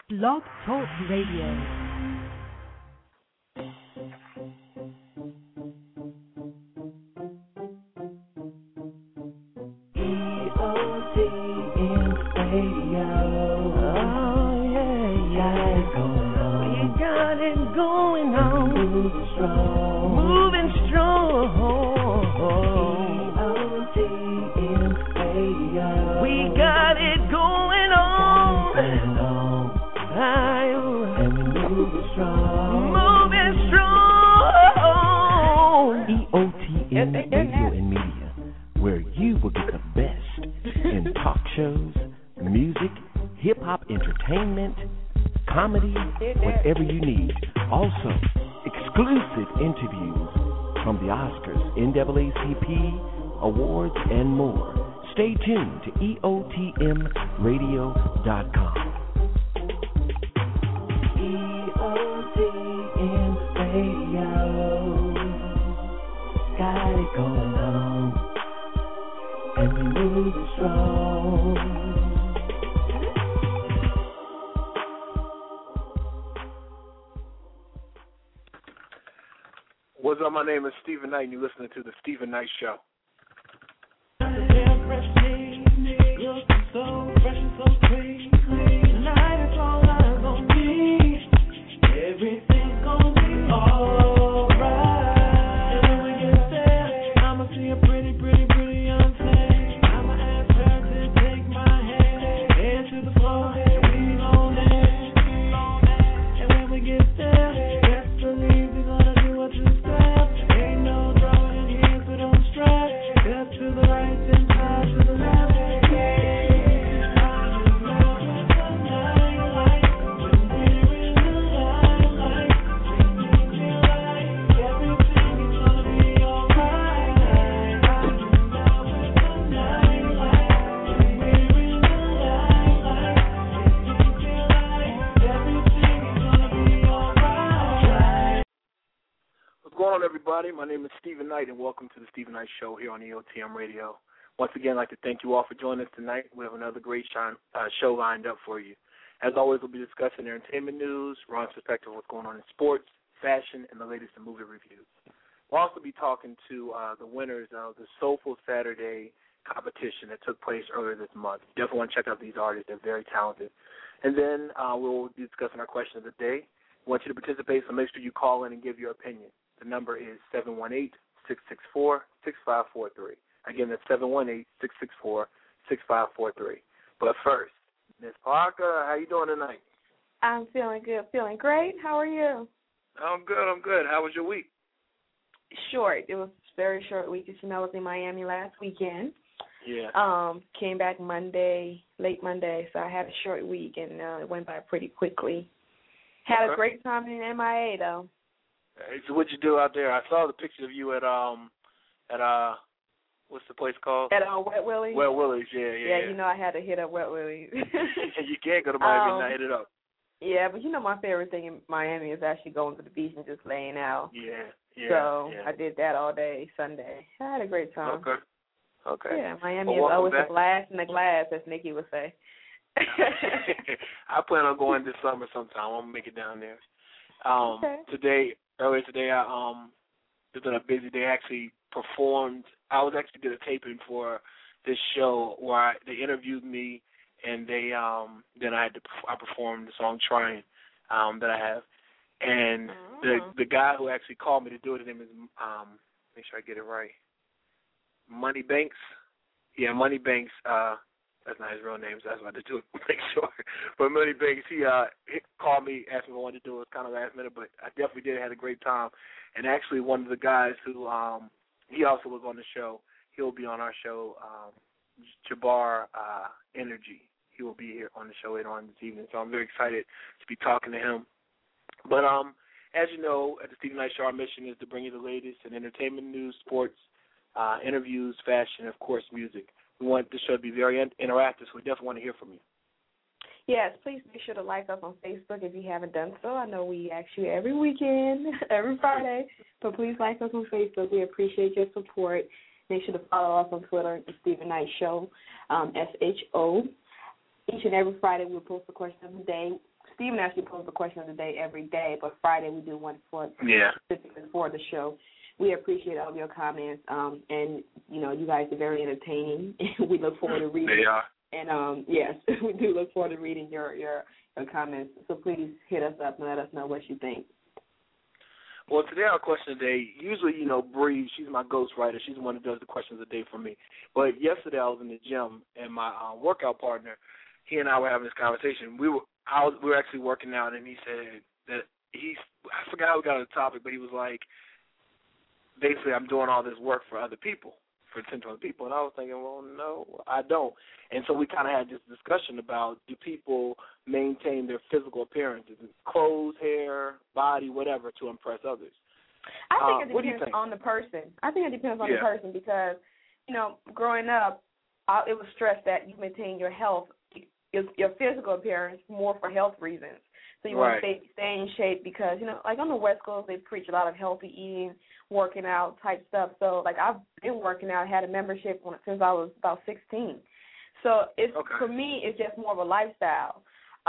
Blog Talk Radio. Radio and Media, where you will get the best in talk shows, music, hip-hop entertainment, comedy, whatever you need. Also, exclusive interviews from the Oscars, NAACP, awards, and more. Stay tuned to EOTMRadio.com. EOTM Radio. Got it going on, and we move it strong. What's up? My name is Stephen Knight, and you're listening to The Stephen Knight Show. So fresh and so clean. Tonight it's all eyes on me. Everything's gonna be alright. My name is Stephen Knight, and welcome to the Stephen Knight Show here on EOTM Radio. Once again, I'd like to thank you all for joining us tonight. We have another great show lined up for you. As always, we'll be discussing entertainment news, Ron's perspective of what's going on in sports, fashion, and the latest in movie reviews. We'll also be talking to the winners of the Soulful Saturday competition that took place earlier this month. You definitely want to check out these artists. They're very talented. And then we'll be discussing our question of the day. We want you to participate, so make sure you call in and give your opinion. The number is 718-664-6543. Again, that's 718-664-6543. But first, Ms. Parker, how you doing tonight? I'm feeling good, feeling great. How are you? I'm good. How was your week? Short. It was a very short week. As you know, I was in Miami last weekend. Yeah. Came back late Monday, so I had a short week, and it went by pretty quickly. Had a great time in MIA, though. So what'd you do out there? I saw the picture of you at what's the place called? At Wet Willie's. Wet Willie's, yeah. Yeah, you know I had to hit up Wet Willie's. You can't go to Miami and not hit it up. Yeah, but you know my favorite thing in Miami is actually going to the beach and just laying out. Yeah. So I did that all day Sunday. I had a great time. Okay. Yeah, Miami is always a blast in the glass, as Nikki would say. I plan on going this summer sometime. I'm gonna make it down there. Earlier today, I was on a busy day. I actually performed. I was actually did a taping for this show where they interviewed me, and they then I performed the song "Trying" that I have, and the guy who actually called me to do it, his name is make sure I get it right, Money Banks. Yeah, Money Banks. That's not his real name, so that's why I had to do it. Make sure. But Money Banks, he called me, asked me if I wanted to do it. It was kind of last minute, but I definitely did. Had a great time. And actually, one of the guys who he also was on the show. He'll be on our show, Jabbar Energy. He will be here on the show later on this evening. So I'm very excited to be talking to him. But as you know, at the Stephen Knight Show, our mission is to bring you the latest in entertainment news, sports, interviews, fashion, and, of course, music. We want the show to be very interactive, so we definitely want to hear from you. Yes, please make sure to like us on Facebook if you haven't done so. I know we ask you every weekend, every Friday, but please like us on Facebook. We appreciate your support. Make sure to follow us on Twitter, The Stephen Knight Show, SHO. Each and every Friday we'll post the question of the day, Stephen actually posts the question of the day every day, but Friday we do one specifically for the show. We appreciate all of your comments, and you guys are very entertaining. We look forward to reading. They are. And yes, we do look forward to reading your comments. So please hit us up and let us know what you think. Well, today our question of the day, usually, Bree, she's my ghostwriter. She's the one who does the questions of the day for me. But yesterday I was in the gym, and my workout partner, he and I were having this conversation. We were actually working out, and he said that I forgot how we got on the topic, but he was like, basically, I'm doing all this work for other people, for potential other people. And I was thinking, well, no, I don't. And so we kind of had this discussion about, do people maintain their physical appearance, clothes, hair, body, whatever, to impress others? I think it depends on the person. I think it depends on the person because, growing up, it was stressed that you maintain your health, your physical appearance more for health reasons. So you want to stay in shape because, like on the West Coast, they preach a lot of healthy eating, working out type stuff. So, like, I've been working out, had a membership since I was about 16. So, for me, it's just more of a lifestyle.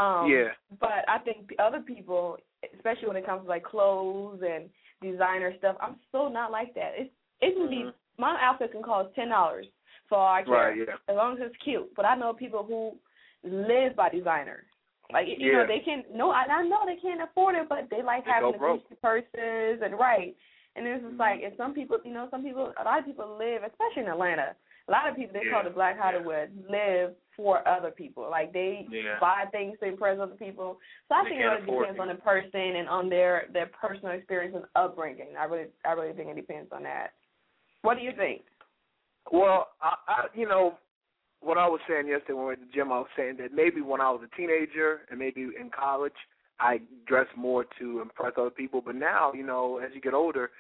But I think other people, especially when it comes to, like, clothes and designer stuff, I'm so not like that. It can be, my outfit can cost $10 for all I care, as long as it's cute. But I know people who live by designer. Like, they can, I know they can't afford it, but they like having the Gucci purses and And it's just like, and some people, a lot of people live, especially in Atlanta, a lot of people, they call it Black Hollywood, live for other people. Like, they buy things to impress other people. So I think it really depends on the person and on their personal experience and upbringing. I really think it depends on that. What do you think? Well, I what I was saying yesterday when we were at the gym, I was saying that maybe when I was a teenager and maybe in college, I dressed more to impress other people. But now, as you get older,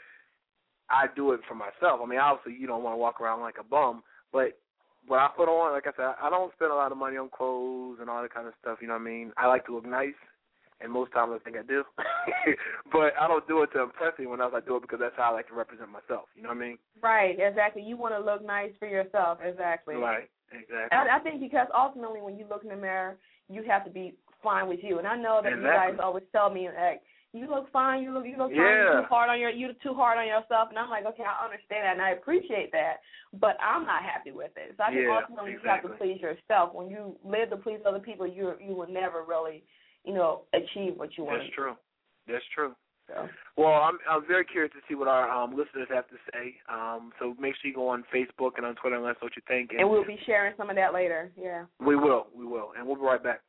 I do it for myself. I mean, obviously, you don't want to walk around like a bum. But what I put on, like I said, I don't spend a lot of money on clothes and all that kind of stuff, you know what I mean? I like to look nice, and most times I think I do. But I don't do it to impress anyone else. I do it because that's how I like to represent myself, you know what I mean? Right, exactly. You want to look nice for yourself, exactly. Right, exactly. I think because ultimately when you look in the mirror, you have to be fine with you. And I know that you guys always tell me, like, you look fine, you look fine, you're too hard on yourself. And I'm like, okay, I understand that and I appreciate that, but I'm not happy with it. So I think ultimately you have to please yourself. When you live to please other people, you will never really, achieve what you want. That's true. So. Well, I'm very curious to see what our listeners have to say. So make sure you go on Facebook and on Twitter and let us know what you think. And we'll be sharing some of that later. Yeah. We will, and we'll be right back.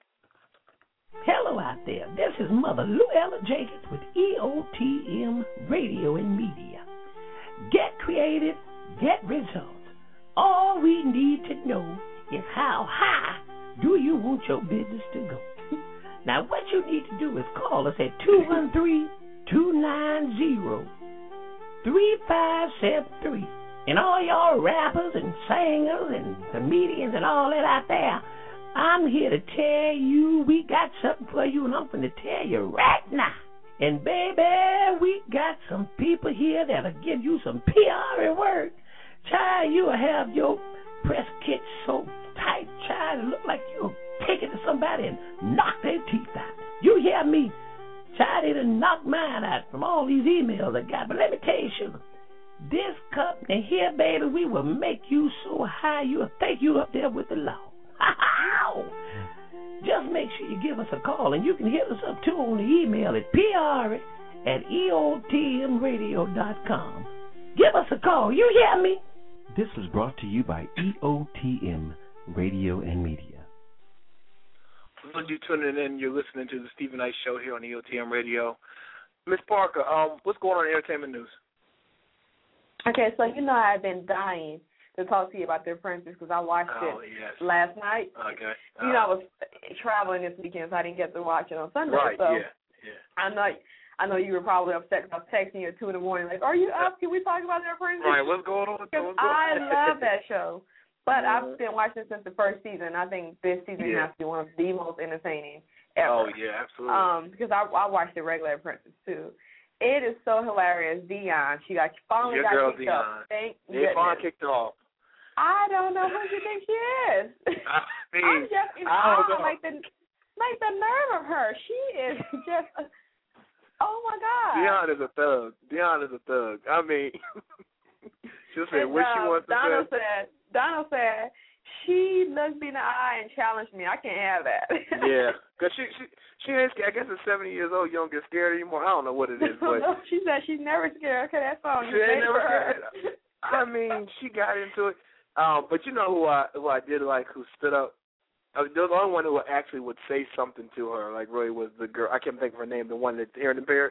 Hello out there. This is Mother Luella Jacobs with EOTM Radio and Media. Get creative, get results. All we need to know is how high do you want your business to go. Now, what you need to do is call us at 213-290-3573. And all y'all rappers and singers and comedians and all that out there, I'm here to tell you we got something for you, and I'm going to tell you right now. And, baby, we got some people here that'll give you some PR work. Child, you'll have your press kit so tight, child, it look like you'll take it to somebody and knock their teeth out. You hear me? Child, they done knocked mine out from all these emails I got. But let me tell you, sugar, this company here, baby, we will make you so high you'll think you up there with the law. Just make sure you give us a call, and you can hit us up too on the email at PR@EOTMradio.com. Give us a call. You hear me? This was brought to you by EOTM Radio and Media. For those of you tuning in, you're listening to the Stephen Knight Show here on EOTM Radio. Miss Parker, what's going on in entertainment news? Okay, so I've been dying to talk to you about The Apprentice because I watched it last night. Okay. I was traveling this weekend, so I didn't get to watch it on Sunday. Right, so yeah. I know you were probably upset because I was texting you at 2 in the morning, like, are you up? Can we talk about The Apprentice? Right, what's going on? I love that show. But I've been watching it since the first season. I think this season has to be one of the most entertaining ever. Oh, yeah, absolutely. Because I watched the regular Apprentice, too. It is so hilarious. Dion, she finally got kicked off. Thank goodness. They finally kicked her off. I don't know who you think she is. I don't know. Like like, the nerve of her. She is just, oh, my God. Deion is a thug. I mean, she'll say what she wants to say. Donald said, she looked me in the eye and challenged me. I can't have that. Yeah, because she ain't scared. I guess at 70 years old, you don't get scared anymore. I don't know what it is. But she said she's never scared. Okay, that song she ain't never scared. I mean, she got into it. But you know who I did like, who stood up. The only one who actually would say something to her, like, really was the girl. I can't think of her name. The one that's hearing impaired.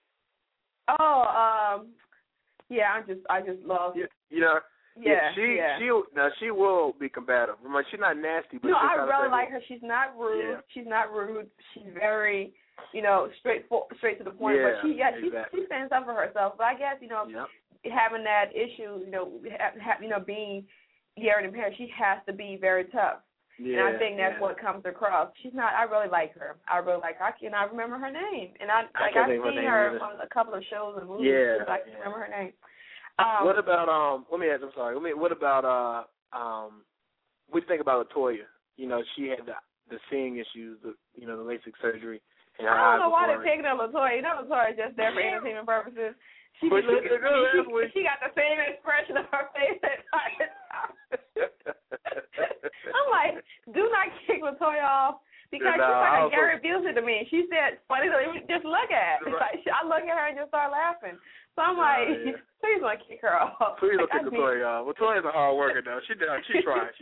Oh, yeah. I just love. You know. Yeah, she will be combative. I mean, she's not nasty, but no, I really like her. She's not rude. Yeah. She's not rude. She's very, straight to the point. Yeah, but she exactly. she stands up for herself. But I guess having that issue, being hearing impaired, she has to be very tough. Yeah, and I think that's what comes across. She's not. I really like her. I remember her name, and I've seen her on a couple of shows and movies. Yeah, I can remember her name. What about let me ask. I'm sorry. What about what do you think about Latoya? She had the seeing issues, the LASIK surgery. And I don't know why they're picking on Latoya. Latoya is just there for entertainment purposes. She got the same expression on her face at time. I'm like, do not kick Latoya off because she's like Gary Busey to me. She said, funny, just look at it. Right. Like, I look at her and just start laughing. So I'm like, please don't kick her off. Please don't kick Latoya off. Latoya's a hard worker, though. She tried. She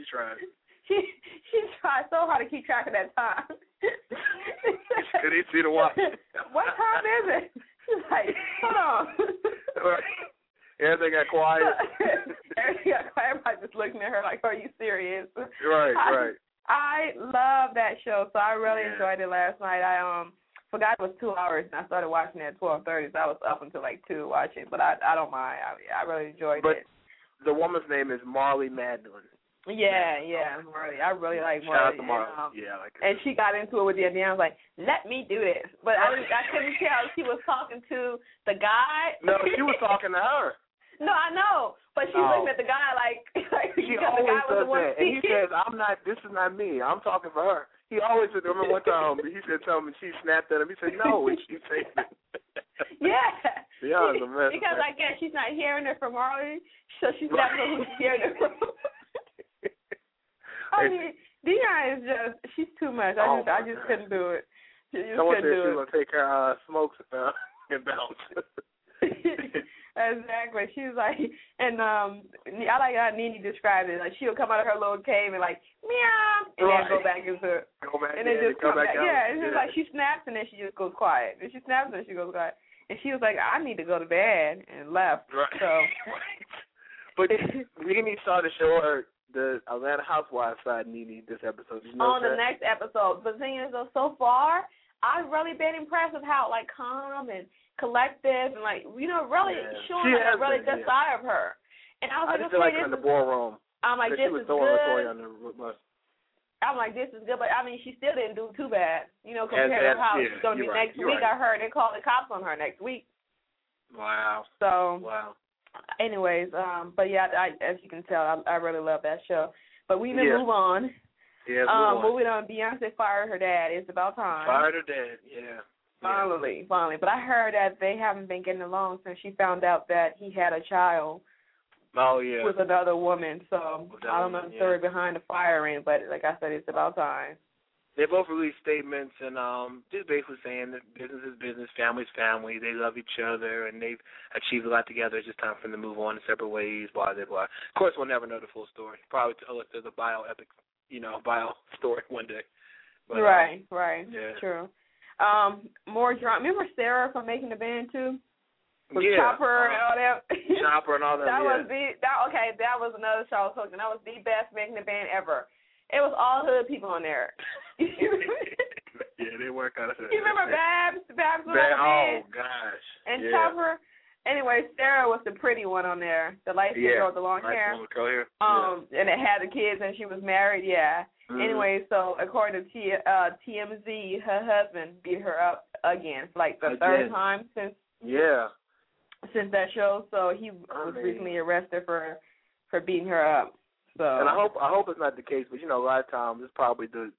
tried so hard to keep track of that time. Could he see the watch? What time is it? She's like, hold on. Everything got quiet. Everybody just looking at her like, are you serious? Right. I love that show, so I really enjoyed it last night. I forgot it was 2 hours, and I started watching it at 12:30, so I was up until like 2 watching. But I don't mind. I really enjoyed it. The woman's name is Marlee Matlin. Yeah, Marlee. I really like Marlee. Shout out to Marlee. I like her. And she got into it with the end. I was like, let me do this. But I couldn't tell if she was talking to the guy. No, she was talking to her. No, I know. But she looking at the guy like she always does that. And he says, this is not me. I'm talking for her. He always said, I remember one time he said something and she snapped at him. He said, no, and she said it. Yeah. Dion's a mess. Because I guess she's not hearing it from Marlee, so she's not know who she's hearing it from. I mean, Deion is she's too much. I just couldn't do it. Someone said she was going to take her smokes and bounce. Exactly. She was like, and I like how Nene described it. Like, she'll come out of her little cave and like, meow, and then go back into it. And then just come back. Yeah, it's just like she snaps and then she just goes quiet. And she snaps and then she goes quiet. And she was like, I need to go to bed, and left. Right. So. But Nene started to show her the Atlanta Housewives side, Nene, this episode. Did you know the next episode. But the thing is, though, so far, I've really been impressed with how, like, calm and collective and, like, really showing like, a really good side of her. And I was like, I just feel like her in the ballroom. I'm like, this is good. I'm like, this is good. But, I mean, she still didn't do too bad, compared to how she's going to be next week. I heard they call the cops on her next week. Wow. So, anyways, but, yeah, as you can tell, I really love that show. But we need to move on. Yeah, moving on, Beyonce fired her dad. It's about time. Fired her dad, yeah. Finally. But I heard that they haven't been getting along since she found out that he had a child with another woman. So I don't know the story behind the firing, but like I said, it's about time. They both released statements and just basically saying that business is business, family is family. They love each other, and they've achieved a lot together. It's just time for them to move on in separate ways, blah, blah, blah. Of course, we'll never know the full story. Probably tell us there's a bio-epic, bio story one day. But, right. Yeah. True. More drama. Remember Sarah from Making the Band, too? With Chopper and all that. Chopper and all that, that was another show I was hooking. That was the best Making the Band ever. It was all hood people on there. Yeah, they were kind of hood. You remember Babs? Babs was on the band. Oh, gosh. And Chopper. Anyway, Sarah was the pretty one on there, the light-skinned girl with the long hair. And it had the kids, and she was married, Mm-hmm. Anyway, so according to TMZ, her husband beat her up again for like the third time since that show. So he was recently arrested for beating her up. So. And I hope it's not the case, but a lot of times it's probably the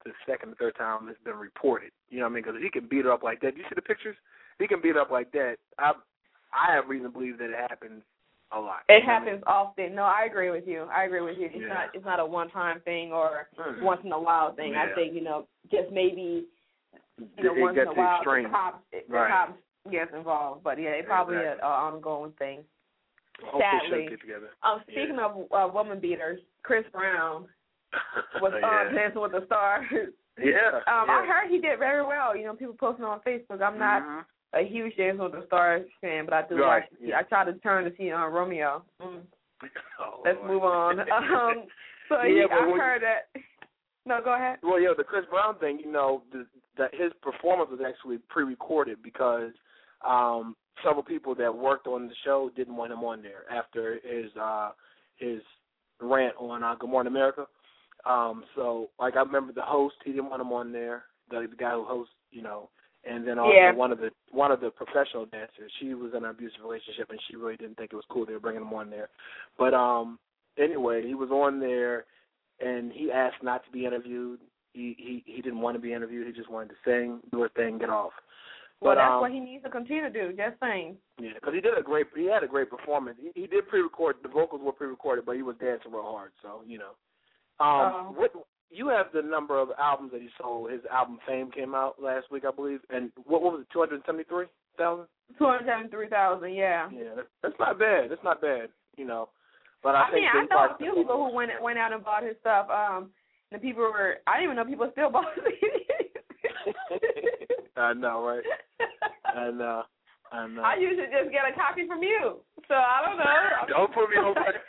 the second or third time it's been reported. You know what I mean? Because he can beat her up like that. Do you see the pictures? He can beat her up like that. I have reason to believe that it happens a lot. It happens often. No, I agree with you. It's not a one-time thing or once in a while thing. I think, just maybe, once in a while the cops gets involved. But, yeah, it's probably an ongoing thing. Sadly. Get together. Speaking of woman beaters, Chris Brown was on Dancing with the Stars. I heard he did very well. People posting on Facebook. I'm not a huge Dancing with the Stars fan, but I do watch. I try to turn to see Romeo. Let's move on. I heard that. No, go ahead. Well, the Chris Brown thing, his performance was actually pre-recorded because several people that worked on the show didn't want him on there after his rant on Good Morning America. So, I remember the host, he didn't want him on there, the guy who hosts, and then also one of the professional dancers, she was in an abusive relationship, and she really didn't think it was cool they were bringing him on there. But anyway, he was on there, and he asked not to be interviewed. He didn't want to be interviewed. He just wanted to sing, do his thing, get off. Well, that's what he needs to continue to do, just sing. Yeah, because he had a great performance. He did pre-record, the vocals were pre-recorded, but he was dancing real hard, so, What you have the number of albums that he sold. His album Fame came out last week, I believe. And what was it, 273,000? 273,000, yeah. Yeah, that's not bad. That's not bad, But I think I know a few people who went out and bought his stuff. The people were, I didn't even know people still bought it. I know, right? I know. I usually just get a copy from you, so I don't know. Don't put me on blast.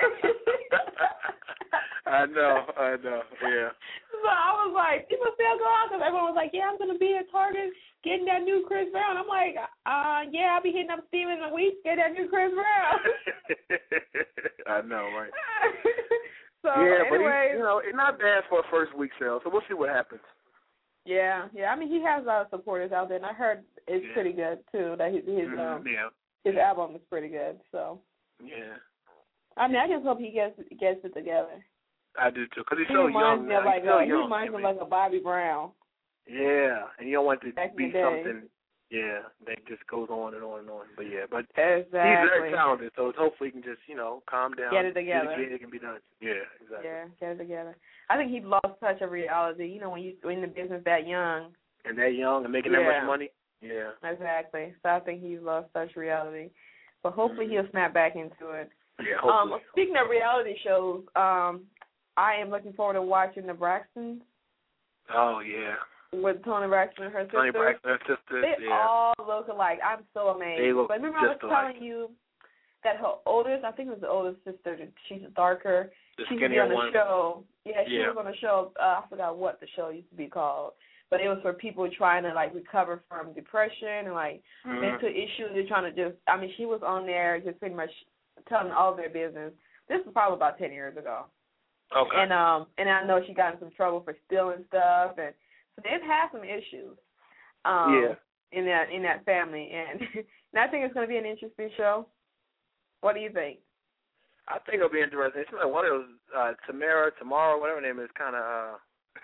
I know, yeah. So I was like, people still go out because everyone was like, yeah, I'm going to be at Target getting that new Chris Brown. I'm like, yeah, I'll be hitting up Steven a week, get that new Chris Brown. I know, right? So anyway, but it's not bad for a first week sale, so we'll see what happens. Yeah. I mean, he has a lot of supporters out there, and I heard it's pretty good too. That his album is pretty good. So I mean, I just hope he gets it together. I do too, because he's so young. He reminds me of like a Bobby Brown. Yeah, and you don't want it to be something. Yeah, that just goes on and on and on. But exactly. He's very talented, so hopefully he can just calm down, get it together. It can be done. Yeah, exactly. Yeah, get it together. I think he lost touch of reality. When you're in the business that young. And making that much money. Yeah. Exactly. So I think he's lost touch of reality. But hopefully he'll snap back into it. Yeah, hopefully. Speaking of reality shows, I am looking forward to watching the Braxtons. Oh, yeah. With Toni Braxton and her sister. Toni Braxton and her sister, They all look alike. I'm so amazed. They look but remember I was telling you that her oldest, I think it was the oldest sister, she's darker. She was on the show. Yeah, she was on the show. I forgot what the show used to be called. But it was for people trying to, recover from depression and, mental issues. They're trying to she was on there just pretty much telling all their business. This was probably about 10 years ago. Okay. And I know she got in some trouble for stealing stuff, and so they've had some issues. In that family, and I think it's going to be an interesting show. What do you think? I think it'll be interesting. It's like one of those Tamara, whatever her name is, kind of.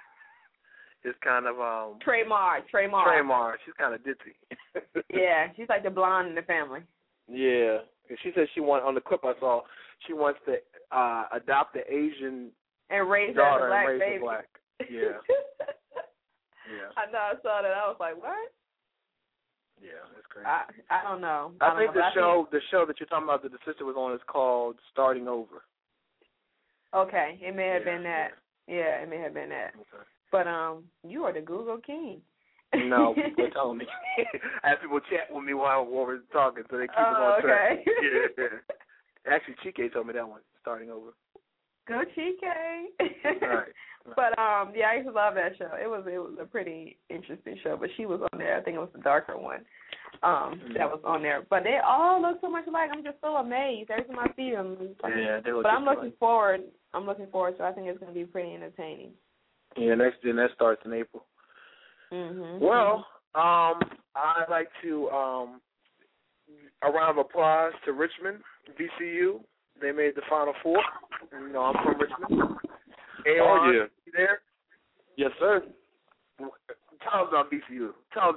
Tremar. She's kind of ditzy. Yeah, she's like the blonde in the family. Yeah, she said on the clip I saw, she wants to adopt the Asian and raise daughter black and raise baby. her black. Yeah. Yeah. I know. I saw that. I was like, what? Yeah, that's crazy. I don't know. I think the show that you're talking about that the sister was on is called Starting Over. Okay, it may have been that. Yeah, it may have been that. Okay. But you are the Google king. No, people are telling me. I have people chat with me while we're talking, so they keep it on track. Okay. Yeah. Actually, Chike told me that one, Starting Over. Go Chike. Right. But I used to love that show. It was a pretty interesting show. But she was on there. I think it was the darker one that was on there. But they all look so much alike. I'm just so amazed every time I see them. They look. But I'm looking forward. So I think it's going to be pretty entertaining. Yeah, that starts in April. Mm-hmm. Well, I'd like to a round of applause to Richmond, VCU. They made the Final Four. I'm from Richmond. You there? Yes, sir. Tell us about VCU.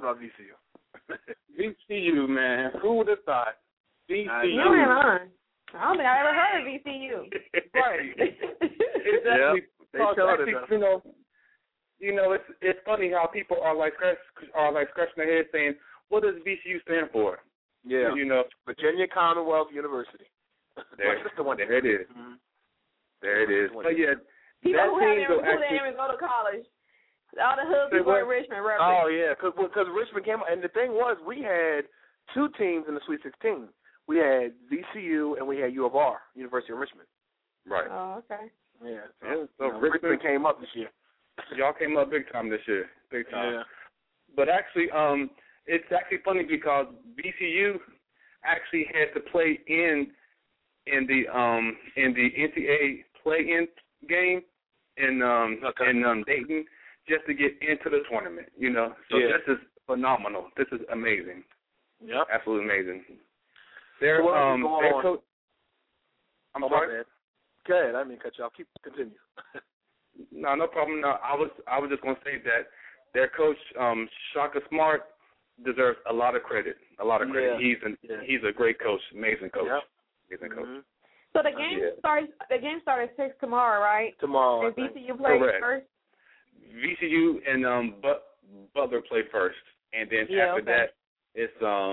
VCU, man. Who would have thought? VCU. You ain't lying. I don't think I ever heard of VCU. Right. Exactly. They told us. You know, it's funny how people are like scratching their heads saying, "What does VCU stand for?" Yeah. You know, Virginia Commonwealth University. There it is. Mm-hmm. There it is. But yeah, people that who team didn't even go to college. All the hood people in Richmond. Oh yeah, because Richmond came, and the thing was, we had two teams in the Sweet 16. We had VCU and we had U of R, University of Richmond. Right. Oh, okay. Yeah. So Richmond came up this year. Y'all came up big time this year. Big time. Yeah. But actually, it's actually funny because VCU actually had to play in the NCAA play-in game in Dayton just to get into the tournament. You know, so this is phenomenal. This is amazing. Yep. Absolutely amazing. Their coach. I'm sorry. Go ahead. I didn't mean to cut you off. Continue. No problem. No, I was just going to say that their coach, Shaka Smart, deserves a lot of credit. Yeah. He's a great coach, amazing coach. Yep. Amazing coach. Mm-hmm. So the game starts at 6 tomorrow, right? Tomorrow. And VCU plays first. VCU and Butler play first, and then after that it's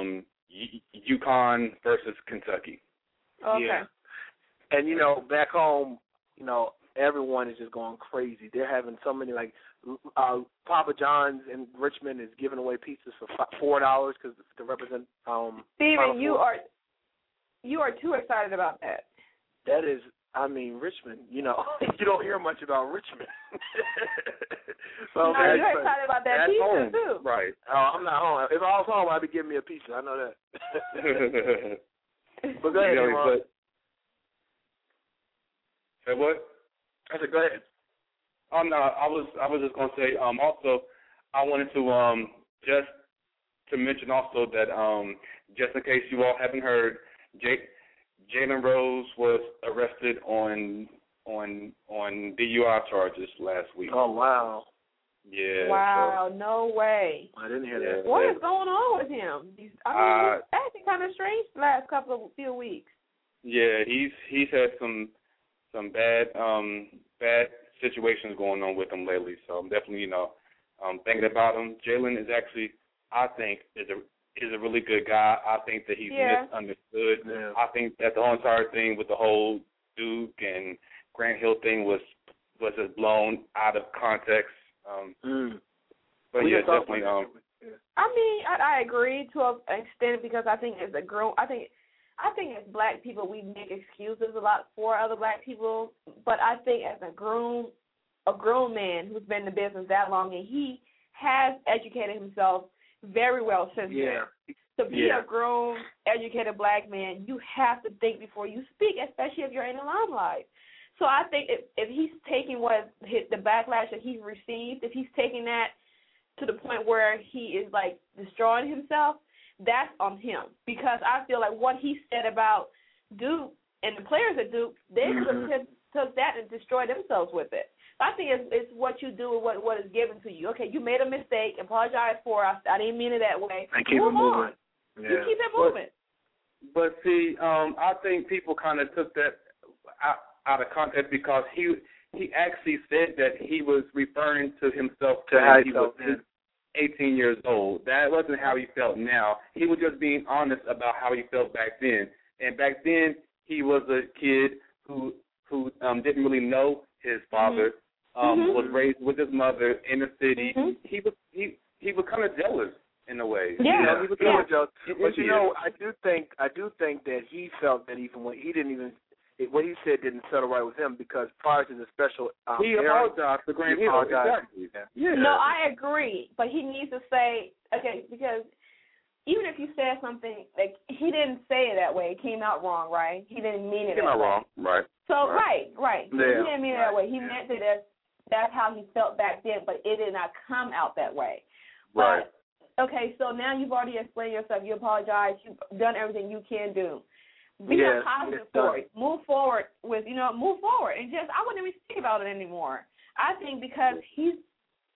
UConn versus Kentucky. Okay. Yeah. And you know, back home, you know, everyone is just going crazy. They're having so many, like, Papa John's in Richmond is giving away pizzas for $4 because to represent. Steven, you are too excited about that. That is, I mean, Richmond. You know, you don't hear much about Richmond. So no, you're excited about that pizza home. too. Right. Oh, I'm not home. If I was home, I'd be giving me a pizza. I know that. But go ahead, Ron. Say what? I said, go ahead. Oh no, I was just gonna say. Also, I wanted to just to mention also that just in case you all haven't heard, Jalen Rose was arrested on DUI charges last week. Oh wow. Yeah. Wow, no way. I didn't hear that. What is going on with him? He's acting kind of strange the last few weeks. Yeah, he's had some bad situations going on with him lately. So I'm definitely thinking about him. Jalen is actually, I think, is a really good guy. I think that he's misunderstood. Yeah. I think that the whole entire thing with the whole Duke and Grant Hill thing was just blown out of context. But yeah, definitely. I mean, I agree to an extent because I think as as black people we make excuses a lot for other black people. But I think as a grown man who's been in the business that long and he has educated himself very well since then. To be a grown, educated black man, you have to think before you speak, especially if you're in the limelight. So I think if he's taking the backlash that he's received, if he's taking that to the point where he is like destroying himself, that's on him. Because I feel like what he said about Duke and the players at Duke, they took that and destroyed themselves with it. I think it's what you do with what is given to you. Okay, you made a mistake. Apologize for it. I didn't mean it that way. And keep it moving. Yeah. You keep it moving. But see, I think people kind of took that out of context because he actually said that he was referring to himself when he was 18 years old. That wasn't how he felt now. He was just being honest about how he felt back then. And back then, he was a kid who didn't really know his father, was raised with his mother in the city. He was kind of jealous in a way. Yeah, he was kind of jealous. But I do think that he felt that even when he didn't even. What he said didn't settle right with him because prior to the special he apologized for Grant Hill. Exactly. Yeah. No, I agree. But he needs to say, okay, because even if you said something, like he didn't say it that way, it came out wrong, right? He didn't mean it that way. Came out wrong, right. So, right. Yeah. He didn't mean it that way. He meant that that's how he felt back then, but it did not come out that way. Right. But, okay, so now you've already explained yourself. You apologize. You've done everything you can do. Be a positive for it. Move forward and just I wouldn't even think about it anymore. I think because he's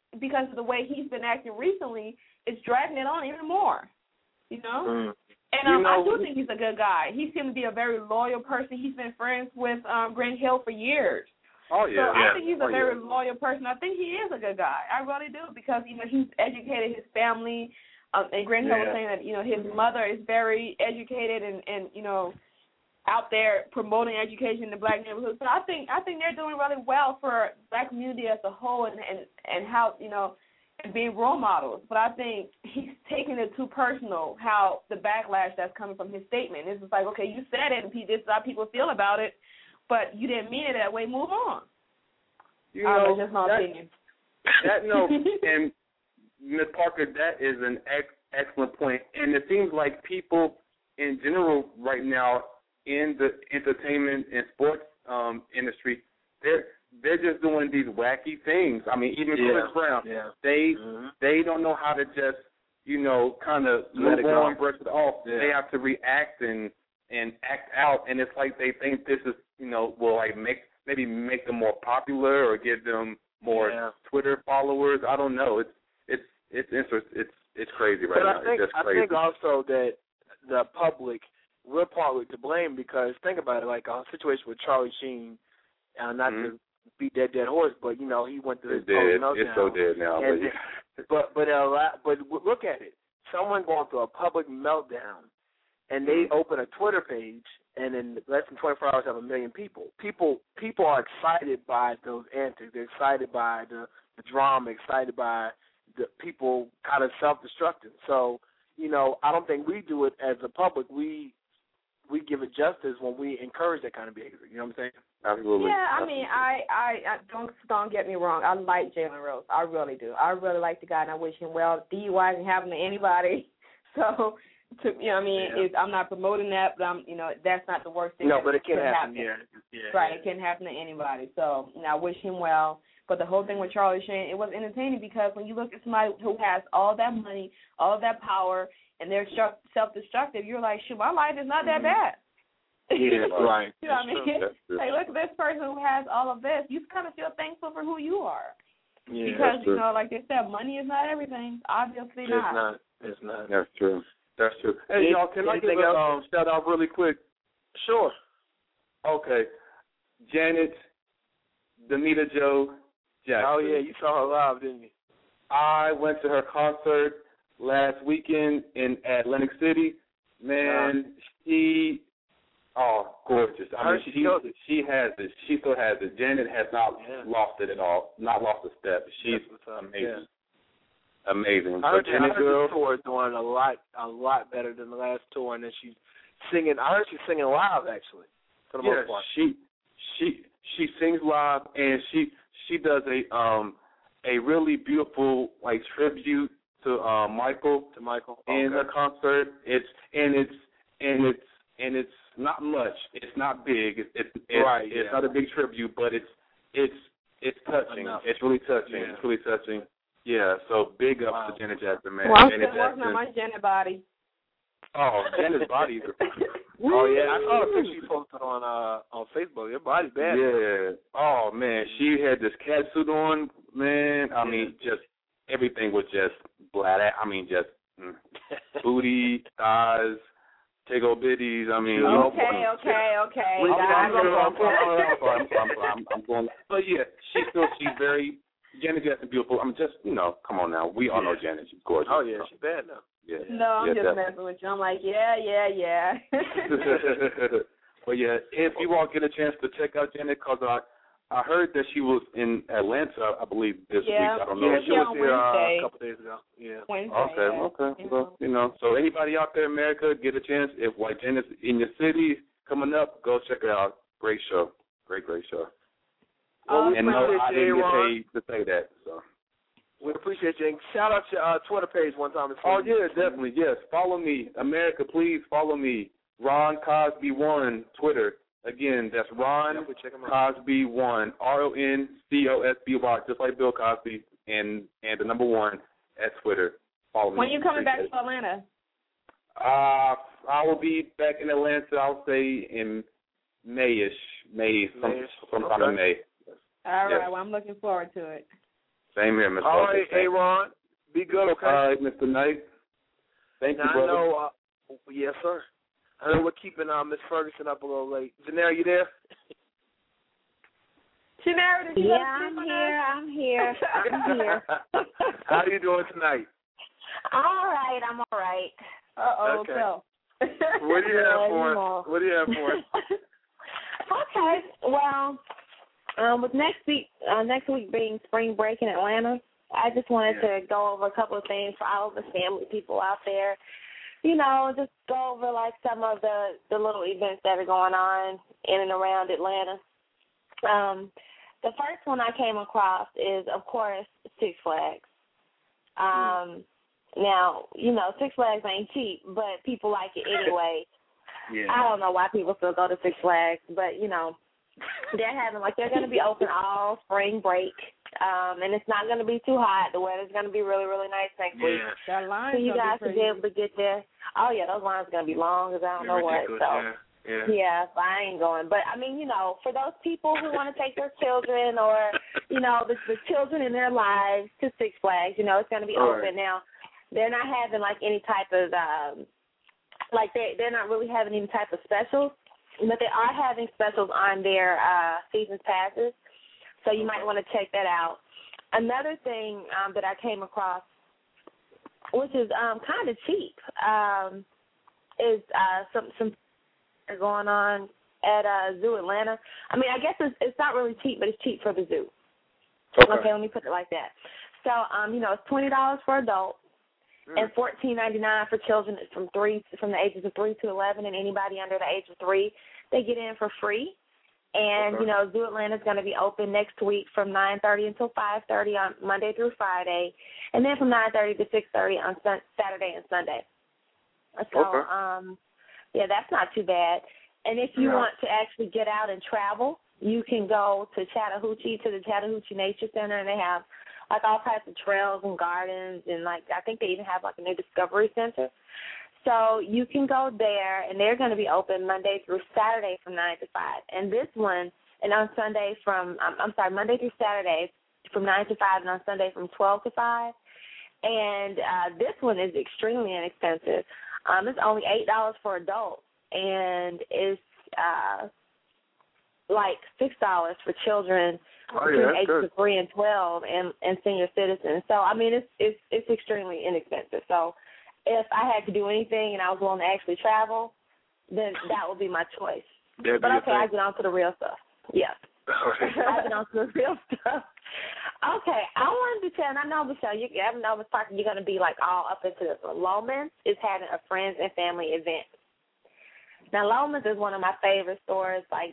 because of the way he's been acting recently, it's dragging it on even more. You know? Mm. And I do think he's a good guy. He seems to be a very loyal person. He's been friends with Grant Hill for years. Oh, yeah. So I think he's a very loyal person. I think he is a good guy. I really do, because, you know, he's educated his family. And Grant Hill was saying that, you know, his mother is very educated and you know, out there promoting education in the black neighborhood. So I think they're doing really well for the black community as a whole and how, you know, and being role models. But I think he's taking it too personal, how the backlash that's coming from his statement. It's just like, okay, you said it, and this is how people feel about it, but you didn't mean it that way. Move on. You know, just my opinion. That note, and Ms. Parker, that is an excellent point. And it seems like people in general right now in the entertainment and sports industry, they're just doing these wacky things. I mean, even Chris Brown, they don't know how to just, you know, kind of move on, brush it off. Yeah. They have to react and act out, and it's like they think this is, you know, will like maybe make them more popular or give them more Twitter followers. I don't know. It's crazy right now. It's just crazy. I think also that the public, we're partly to blame, because think about it, like a situation with Charlie Sheen, not to beat that dead horse, but, you know, he went to this meltdown. It's so dead now. But look at it. Someone going through a public meltdown, and they open a Twitter page, and in less than 24 hours have 1 million people. People are excited by those antics. They're excited by the drama, excited by the people kind of self-destructing. So, you know, I don't think we do it as a public. We give it justice when we encourage that kind of behavior. You know what I'm saying? Absolutely. Yeah, I mean, I don't get me wrong. I like Jalen Rose. I really do. I really like the guy, and I wish him well. DUI isn't happening to anybody. So, you know what I mean? I'm not promoting that, but that's not the worst thing. No, but it can happen. Right, it can happen to anybody. So, I wish him well. But the whole thing with Charlie Sheen, it was entertaining, because when you look at somebody who has all that money, all of that power, and they're self-destructive, you're like, shoot, my life is not that bad. Yeah, right. You know what I mean? Like, look at this person who has all of this. You kind of feel thankful for who you are. Yeah, because, you know, like they said, money is not everything. Obviously not. It's not. That's true. Hey, y'all, can I give a shout-out really quick? Sure. Okay. Janet, Damita Jo Jackson. Oh, yeah, you saw her live, didn't you? I went to her concert last weekend in Atlantic City. Man, gorgeous. I mean, she has it. She still has it. Janet has not lost it at all. Not lost a step. She's amazing. Yeah. Amazing. I heard the tour is doing a lot better than the last tour, and then she's singing. I heard she's singing live, actually, for the most part. She sings live, and she does a really beautiful like tribute to Michael. To Michael in her concert. It's not much. It's not big. It's not a big tribute, but it's touching. Enough. It's really touching. Yeah. It's really touching. Yeah. So big up to Janet Jackson, man. Well, I'm Janet still working on my Janet body. Oh, Janet's body is. Oh yeah, I saw a picture you posted on Facebook. Your body's bad. Yeah. Oh man, she had this cat suit on, man. I mean, just everything was just black. I mean, just booty, thighs, tickle bitties. I mean, okay. I'm going. But yeah, she's very Janet Jackson beautiful. I'm just, come on now. We all know Janet. She's gorgeous. Oh yeah, she's bad now. Yeah. No, I'm just messing with you. I'm like, yeah. But yeah, if you all get a chance to check out Janet, because I heard that she was in Atlanta, I believe, this week. I don't know. Yeah, she was here a couple days ago. Yeah. Wednesday. Okay. Well, so anybody out there in America, get a chance. If White Janet's in your city coming up, go check her out. Great show. Great show. Well, and no, I didn't get paid to say that, so. We appreciate you. And shout out your Twitter page one time. Oh, yeah, definitely, yes. Follow me. America, please follow me. Ron Cosby 1, Twitter. Again, that's Ron Cosby 1, RONCOSBY, just like Bill Cosby, and the number 1 at Twitter. Follow me. When are you coming back to Atlanta? I will be back in Atlanta, I'll say, in May-ish. Sometime in May. All right, well, I'm looking forward to it. Same here, Mr. All right, Aaron. Be good, okay? All right, Mr. Knight. Thank you, brother. I know, yes, sir. I know we're keeping Miss Ferguson up a little late. Janelle, you there? Janelle, did you I'm here. How you doing tonight? All right, I'm all right. Uh-oh, okay. so. What do you have for us? Okay, well, with next week being spring break in Atlanta, I just wanted to go over a couple of things for all of the family people out there. You know, just go over like some of the little events that are going on in and around Atlanta. The first one I came across is, of course, Six Flags. Now, you know, Six Flags ain't cheap, but people like it anyway. Yeah. I don't know why people still go to Six Flags, but, you know, they're going to be open all spring break, and it's not going to be too hot. The weather's going to be really, really nice next week. That line so you guys will be able to get there. Oh, yeah, those lines are going to be long as I don't know what. So, yeah, I ain't going. But, I mean, you know, for those people who want to take their children or, you know, the children in their lives to Six Flags, you know, it's going to be open. Now, they're not having, like, any type of, they're not really having any type of specials, but they are having specials on their season passes, so you might want to check that out. Another thing that I came across, which is kind of cheap, is some going on at Zoo Atlanta. I mean, I guess it's not really cheap, but it's cheap for the zoo. Okay, let me put it like that. So, you know, it's $20 for adults and $14.99 for children from the ages of 3 to 11, and anybody under the age of 3, they get in for free. And, you know, Zoo Atlanta is going to be open next week from 9:30 until 5:30 on Monday through Friday, and then from 9:30 to 6:30 on Saturday and Sunday. So, yeah, that's not too bad. And if you want to actually get out and travel, you can go to the Chattahoochee Nature Center, and they have like all types of trails and gardens, and like I think they even have like a new Discovery Center. So you can go there, and they're going to be open Monday through Saturday from 9 to 5. And this one, and on Sunday Monday through Saturday from 9 to 5, and on Sunday from 12 to 5. And this one is extremely inexpensive. It's only $8 for adults, and it's like $6 for children between ages of 3 and 12 and senior citizens. So, I mean, it's extremely inexpensive. So if I had to do anything and I was willing to actually travel, then that would be my choice. But okay, I get on to the real stuff. Yeah. I get on to the real stuff. Okay, I wanted to tell, and I know, Michelle, you're going to be like all up into this. Loman's is having a friends and family event. Now, Loman's is one of my favorite stores. Like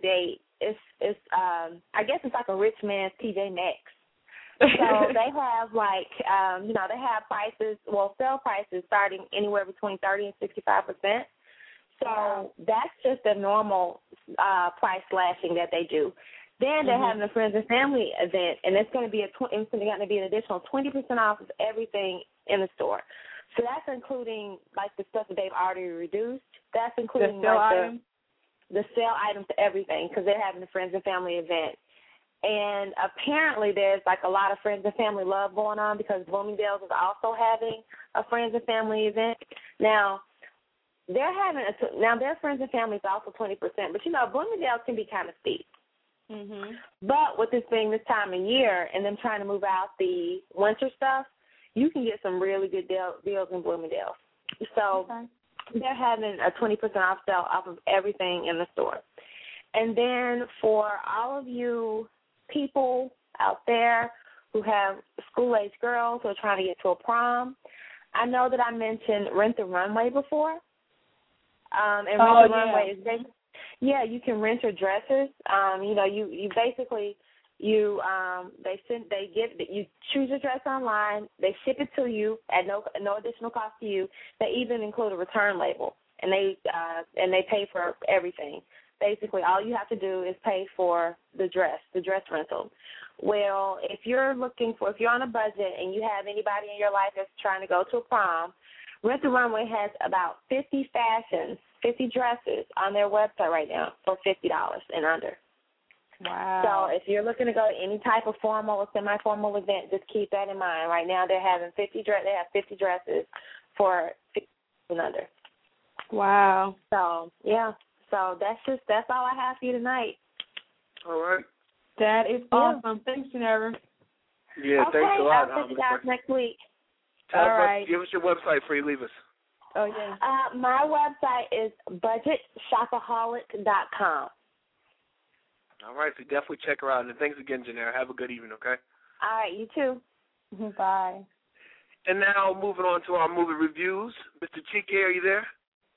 I guess it's like a rich man's TJ Maxx. So they have like, they have prices, sale prices starting anywhere between 30 and 65%. So that's just a normal price slashing that they do. Then they're having a friends and family event, and it's going to be an additional 20% off of everything in the store. So that's including like the stuff that they've already reduced. That's including the sale items to everything, because they're having a friends and family event. And apparently there's like a lot of friends and family love going on, because Bloomingdale's is also having a friends and family event. Now, their friends and family is also 20%, but Bloomingdale's can be kind of steep. Mm-hmm. But with this being this time of year and them trying to move out the winter stuff, you can get some really good deals in Bloomingdale's. So they're having a 20% off sale off of everything in the store. And then for all of you people out there who have school-age girls who are trying to get to a prom, I know that I mentioned Rent the Runway before. And Rent the Runway is basically, you can rent your dresses. You basically you choose your dress online. They ship it to you at no additional cost to you. They even include a return label, and they pay for everything. Basically, all you have to do is pay for the dress rental. Well, if you're on a budget and you have anybody in your life that's trying to go to a prom, Rent the Runway has about 50 dresses on their website right now for $50 and under. Wow. So if you're looking to go to any type of formal or semi-formal event, just keep that in mind. Right now they have 50 dresses for 50 and under. Wow. So, yeah. So that's all I have for you tonight. All right. That is awesome. Thanks, Geneva. Yeah, okay, thanks a lot. I'll see you guys next week. All right. Give us your website before you leave us. Oh, yeah. My website is budgetshopaholic.com. All right, so definitely check her out. And thanks again, Janera. Have a good evening, okay? All right, you too. Bye. And now moving on to our movie reviews. Mr. Chike, are you there?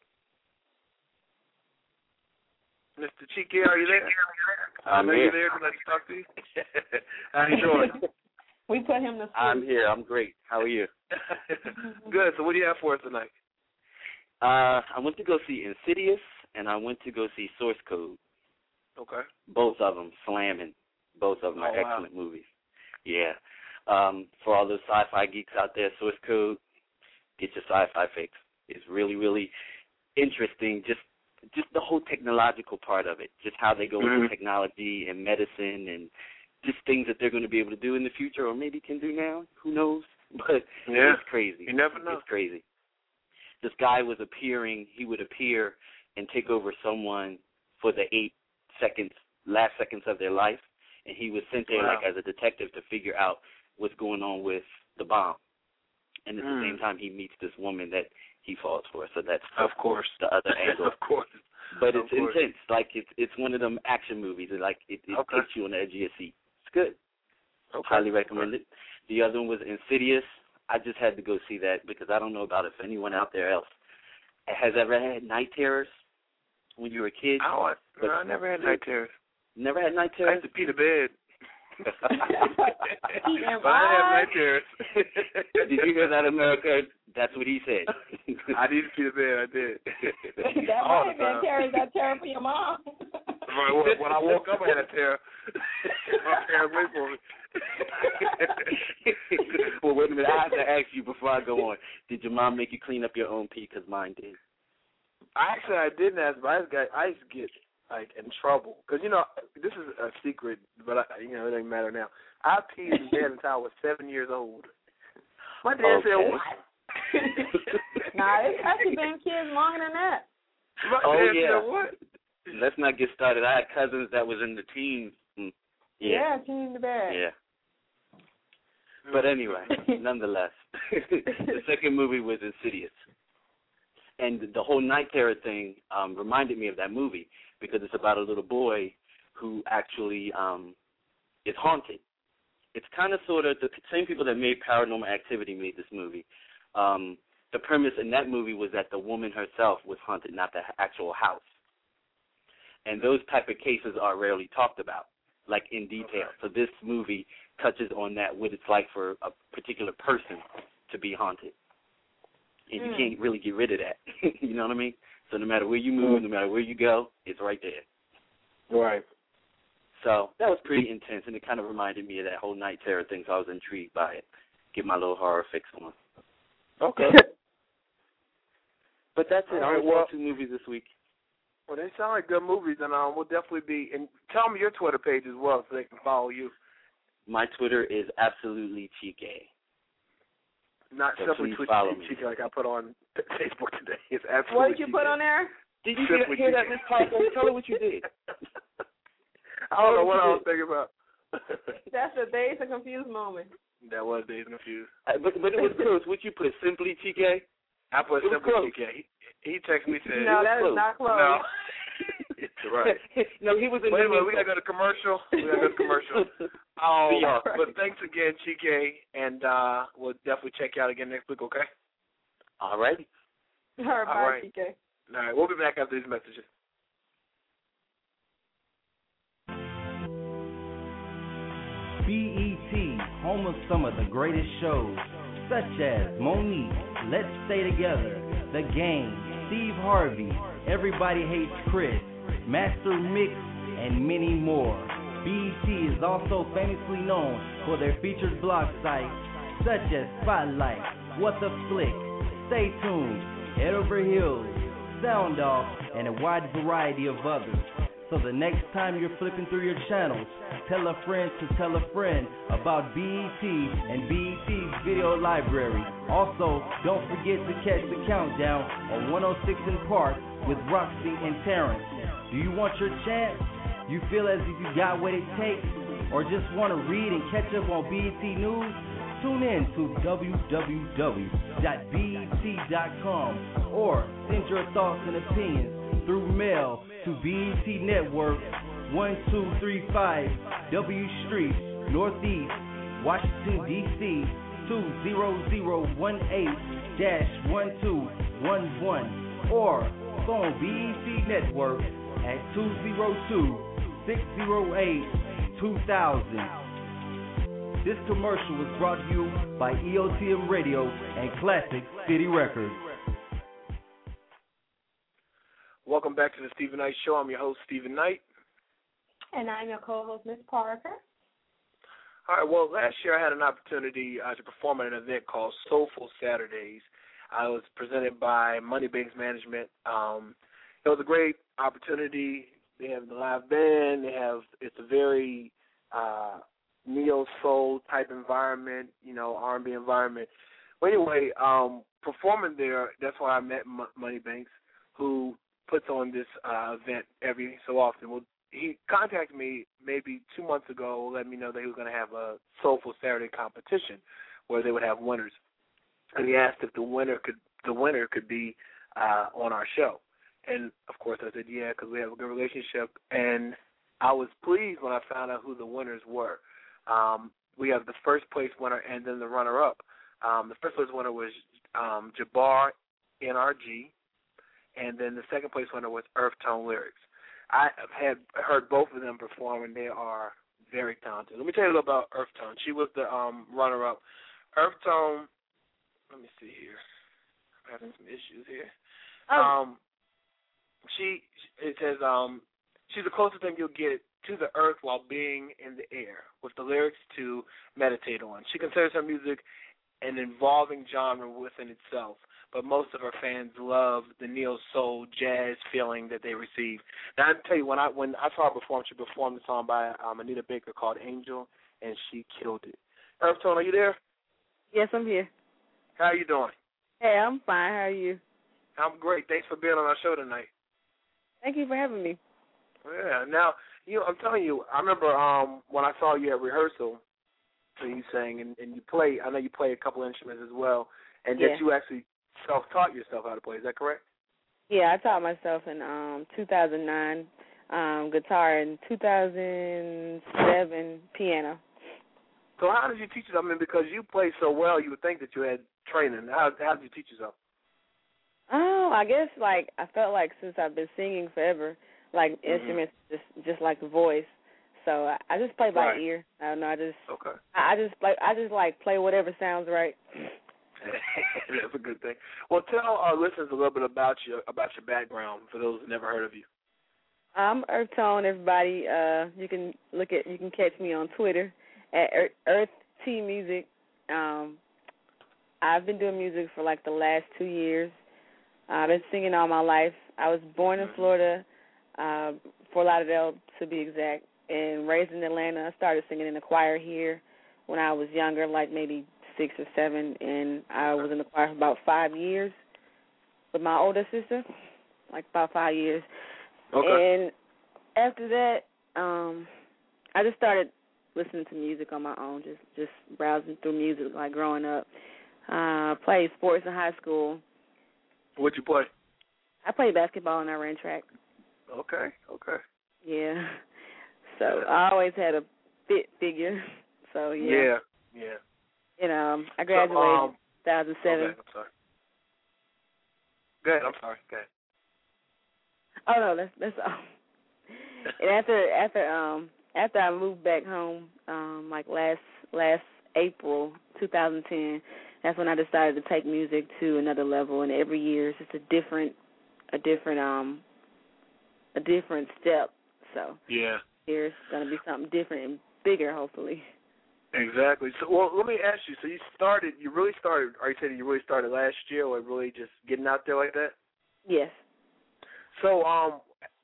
Mr. Chike, are you there? I'm here. Are you there? Can I talk to you? How you doing? We put him to sleep. I'm here. I'm great. How are you? Good. So what do you have for us tonight? I went to go see Insidious, and I went to go see Source Code. Okay. Both of them slamming. Both of them are excellent movies. Yeah. For all those sci-fi geeks out there, Source Code, get your sci-fi fix. It's really, really interesting. Just the whole technological part of it, just how they go into technology and medicine and just things that they're going to be able to do in the future or maybe can do now. Who knows? But it's crazy. You never know. It's crazy. This guy was appearing. He would appear and take over someone for the last seconds of their life, and he was sent there like as a detective to figure out what's going on with the bomb. And at the same time, he meets this woman that he falls for. So that's of course the other angle. Of course. But it's intense. Like it's one of them action movies. It takes you on the edge of your seat. It's good. Okay. Highly recommend it. The other one was Insidious. I just had to go see that because I don't know about if anyone out there else has ever had night terrors when you were a kid. I never had night terrors. Never had night I terrors? used to pee the bed. But I didn't have night terrors. Did you hear that, America? That's what he said. I did pee the bed. I did. That might have been that terror for your mom. Right, when I woke up, I had a terror. My parents wait for me. Well, wait a minute. I have to ask you before I go on. Did your mom make you clean up your own pee? Because mine did. Actually, I didn't ask, but I used to get like in trouble because this is a secret, but it doesn't matter now. I peed in bed until I was 7 years old. My dad said, "What?" Nah, it's actually been kids longer than that. My dad said, "What?" Let's not get started. I had cousins that was in the teens. Yeah, teens to bed. Yeah. But anyway, nonetheless, the second movie was Insidious. And the whole night terror thing reminded me of that movie because it's about a little boy who actually is haunted. It's kind of sort of the same people that made Paranormal Activity made this movie. The premise in that movie was that the woman herself was haunted, not the actual house. And those type of cases are rarely talked about, like in detail. So this movie touches on that, what it's like for a particular person to be haunted. And you can't really get rid of that. You know what I mean? So no matter where you move, no matter where you go, it's right there. Right. So that was pretty intense, and it kind of reminded me of that whole night terror thing, so I was intrigued by it. Get my little horror fix on. Okay. But that's it. I watched 2 movies this week. Well, they sound like good movies, and we'll definitely be. And tell them your Twitter page as well, so they can follow you. My Twitter is absolutely Chike. Not so simply Chike like I put on Facebook today. It's absolutely. What did you put on there? Did you hear that, Miss Parker? Tell her what you did. I don't know what I was thinking about. That's a Dazed and Confused moment. That was Dazed and Confused. But it was close. What you put? Simply Chike? I put Simply Chike. He texted me saying, "No, that is not close." No. Right. No, he was in Wait a minute, we got to go to commercial. But thanks again, Chike, and we'll definitely check you out again next week, okay? All right. All right, Chike. All right, we'll be back after these messages. BET, home of some of the greatest shows, such as Monique, Let's Stay Together, The Game, Steve Harvey, Everybody Hates Chris, Master Mix, and many more. BET is also famously known for their featured blog sites such as Spotlight, What the Flick, Stay Tuned, Head Over Heels, Sound Off, and a wide variety of others. So the next time you're flipping through your channels, tell a friend to tell a friend about BET and BET's video library. Also, don't forget to catch the countdown on 106 in Park with Roxy and Terrence. Do you want your chance? You feel as if you got what it takes? Or just want to read and catch up on BET News? Tune in to www.bet.com or send your thoughts and opinions through mail to BET Network, 1235 W Street, Northeast, Washington, D.C., 20018-1211, or phone BET Network at 202-608-2000. This commercial was brought to you by EOTM Radio and Classic City Records. Welcome back to the Stephen Knight Show. I'm your host, Stephen Knight. And I'm your co-host, Ms. Parker. All right, well, last year I had an opportunity to perform at an event called Soulful Saturdays. I was presented by Money Banks Management. It was a great opportunity. They have the live band. It's a very neo-soul type environment, R&B environment. Well, anyway, performing there, that's why I met Money Banks, who puts on this event every so often. Well, he contacted me maybe 2 months ago, let me know that he was going to have a Soulful Saturday competition where they would have winners, and he asked if the winner could be on our show. And of course, I said yeah, because we have a good relationship. And I was pleased when I found out who the winners were. We have the first place winner and then the runner-up. The first place winner was Jabbar NRG. And then the second place winner was Earth Tone Lyrics. I have heard both of them perform, and they are very talented. Let me tell you a little about Earth Tone. She was the runner-up. Earth Tone, let me see here. I'm having some issues here. She's the closest thing you'll get to the earth while being in the air, with the lyrics to meditate on. She considers her music an evolving genre within itself, but most of her fans love the neo-soul jazz feeling that they receive. Now, I tell you, when I saw her perform, she performed a song by Anita Baker called Angel, and she killed it. Earth Tone, are you there? Yes, I'm here. How are you doing? Hey, I'm fine. How are you? I'm great. Thanks for being on our show tonight. Thank you for having me. Yeah. Now, I'm telling you, I remember when I saw you at rehearsal, and you sang and you play. I know you play a couple instruments as well, and that you actually self-taught yourself how to play. Is that correct? Yeah, I taught myself in 2009 guitar, and 2007 piano. So how did you teach yourself? I mean, because you play so well, you would think that you had training. How did you teach yourself? Oh, I guess I felt like since I've been singing forever, instruments just like the voice. So I just play by ear. I don't know. I just play whatever sounds right. That's a good thing. Well, tell our listeners a little bit about your background for those who never heard of you. I'm Earth Tone. Everybody, you can catch me on Twitter at Earth T Music. I've been doing music for the last 2 years. I've been singing all my life. I was born in Florida, Fort Lauderdale to be exact, and raised in Atlanta. I started singing in the choir here when I was younger, maybe 6 or 7, and I was in the choir for about 5 years with my older sister, about 5 years. Okay. And after that, I just started listening to music on my own, just browsing through music growing up. Played sports in high school. What'd you play? I played basketball and I ran track. Okay. Yeah. So I always had a fit figure. So yeah. Yeah. I graduated 2007. Okay, I'm sorry. Go ahead. I'm sorry. Go ahead. Oh no, that's all. And after I moved back home, last April 2010, that's when I decided to take music to another level. And every year it's just a different step. So here's going to be something different and bigger, hopefully. Exactly. So, well, let me ask you. So you really started. Are you saying you really started last year, or really just getting out there like that? Yes. So,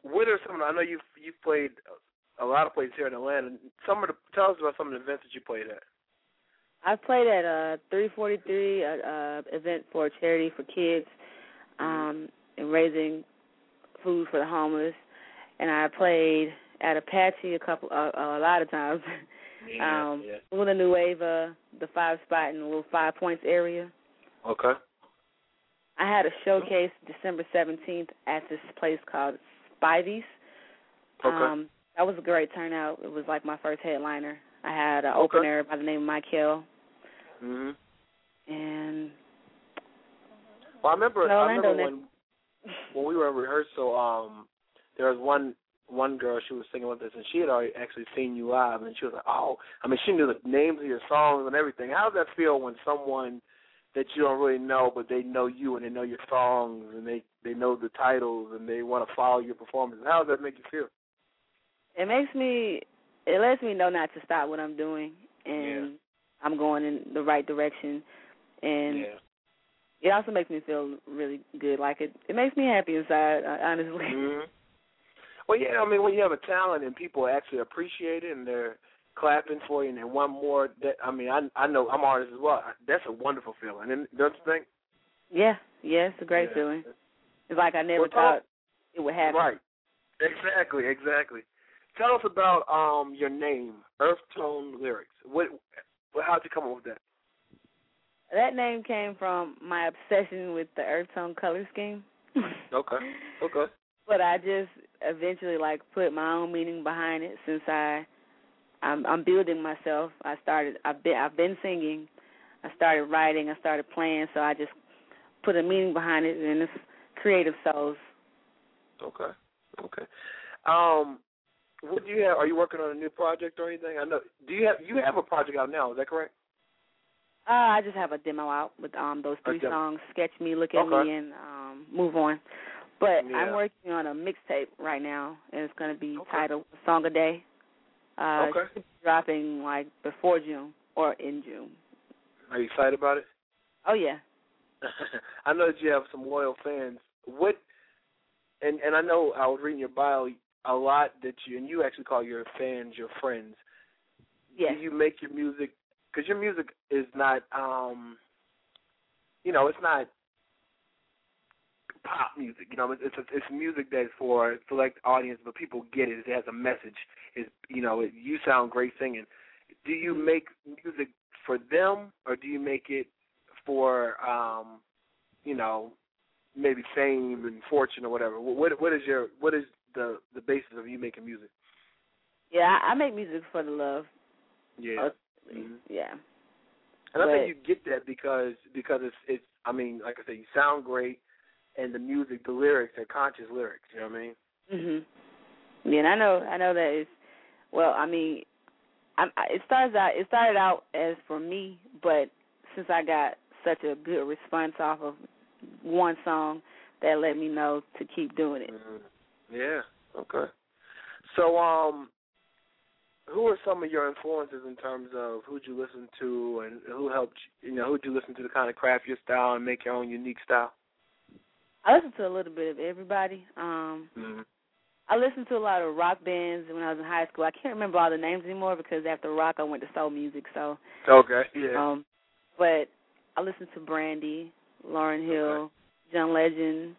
what are some? I know you've played a lot of places here in Atlanta. Tell us about some of the events that you played at. I played at 343 event for a charity for kids, and raising food for the homeless. And I played at Apache a lot of times. Luna Nueva, the 5 spot in the little 5 Points area. Okay. I had a showcase December 17th at this place called Spivey's. Okay. That was a great turnout. It was like my first headliner. I had an opener by the name of Michael. Mhm. And well, I remember when we were in rehearsal. There was one girl, she was singing with us, and she had already actually seen you live, and she was like, "Oh, I mean, she knew the names of your songs and everything." How does that feel when someone that you don't really know, but they know you and they know your songs and they know the titles and they want to follow your performances? How does that make you feel? It lets me know not to stop what I'm doing, and I'm going in the right direction. And it also makes me feel really good. Like it makes me happy inside, honestly. Mm-hmm. Well, yeah, I mean, when you have a talent and people actually appreciate it and they're clapping for you and they want more, I know I'm an artist as well. That's a wonderful feeling, and don't you think? Yeah, it's a great feeling. It's like I never thought it would happen. Right. Exactly. Tell us about your name, Earth Tone Lyrics. How'd you come up with that? That name came from my obsession with the Earth Tone color scheme. Okay. But I just eventually put my own meaning behind it since I'm building myself. I've been singing. I started writing. I started playing. So I just put a meaning behind it, and it's Creative Souls. Okay. What do you have? Are you working on a new project or anything? I know. You have a project out now? Is that correct? I just have a demo out with those 3 songs: Sketch Me, Look at Me, and Move On. But I'm working on a mixtape right now, and it's going to be titled Song a Day. Dropping before June or in June. Are you excited about it? Oh, yeah. I know that you have some loyal fans. And I know I was reading your bio a lot that you actually call your fans your friends. Yes. Do you make your music, because your music is not, it's not pop music. It's music that's for a select audience, but people get it. It has a message. You sound great singing. Do you make music for them, or do you make it for, maybe fame and fortune or whatever? What is the basis of you making music? Yeah, I make music for the love. Yeah. Yeah. And I think you get that because it's like I said, you sound great, and the music, the lyrics are conscious lyrics. You know what I mean? Mhm. Yeah, and I know that it's it started out as for me, but since I got such a good response off of one song, that let me know to keep doing it. Mm-hmm. Yeah. Okay. So, who are some of your influences in terms of who'd you listen to and who helped who'd you listen to to kind of craft your style and make your own unique style? I listen to a little bit of everybody. I listened to a lot of rock bands when I was in high school. I can't remember all the names anymore because after rock I went to soul music. So okay, yeah. But I listened to Brandy, Lauryn Hill, John Legend,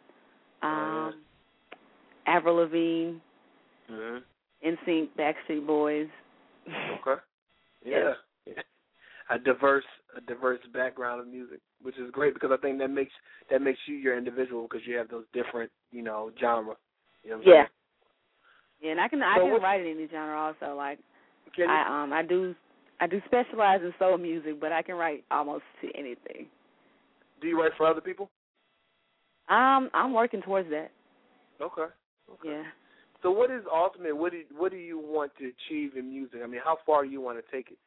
Avril Lavigne, NSYNC, Backstreet Boys. Okay. Yeah. A diverse background of music, which is great because I think that makes you your individual because you have those different genre. You know what I'm saying? Yeah, and I can write in any genre also. I do specialize in soul music, but I can write almost to anything. Do you write for other people? I'm working towards that. Okay. Yeah. So what is ultimate? What do you want to achieve in music? I mean, how far do you want to take it?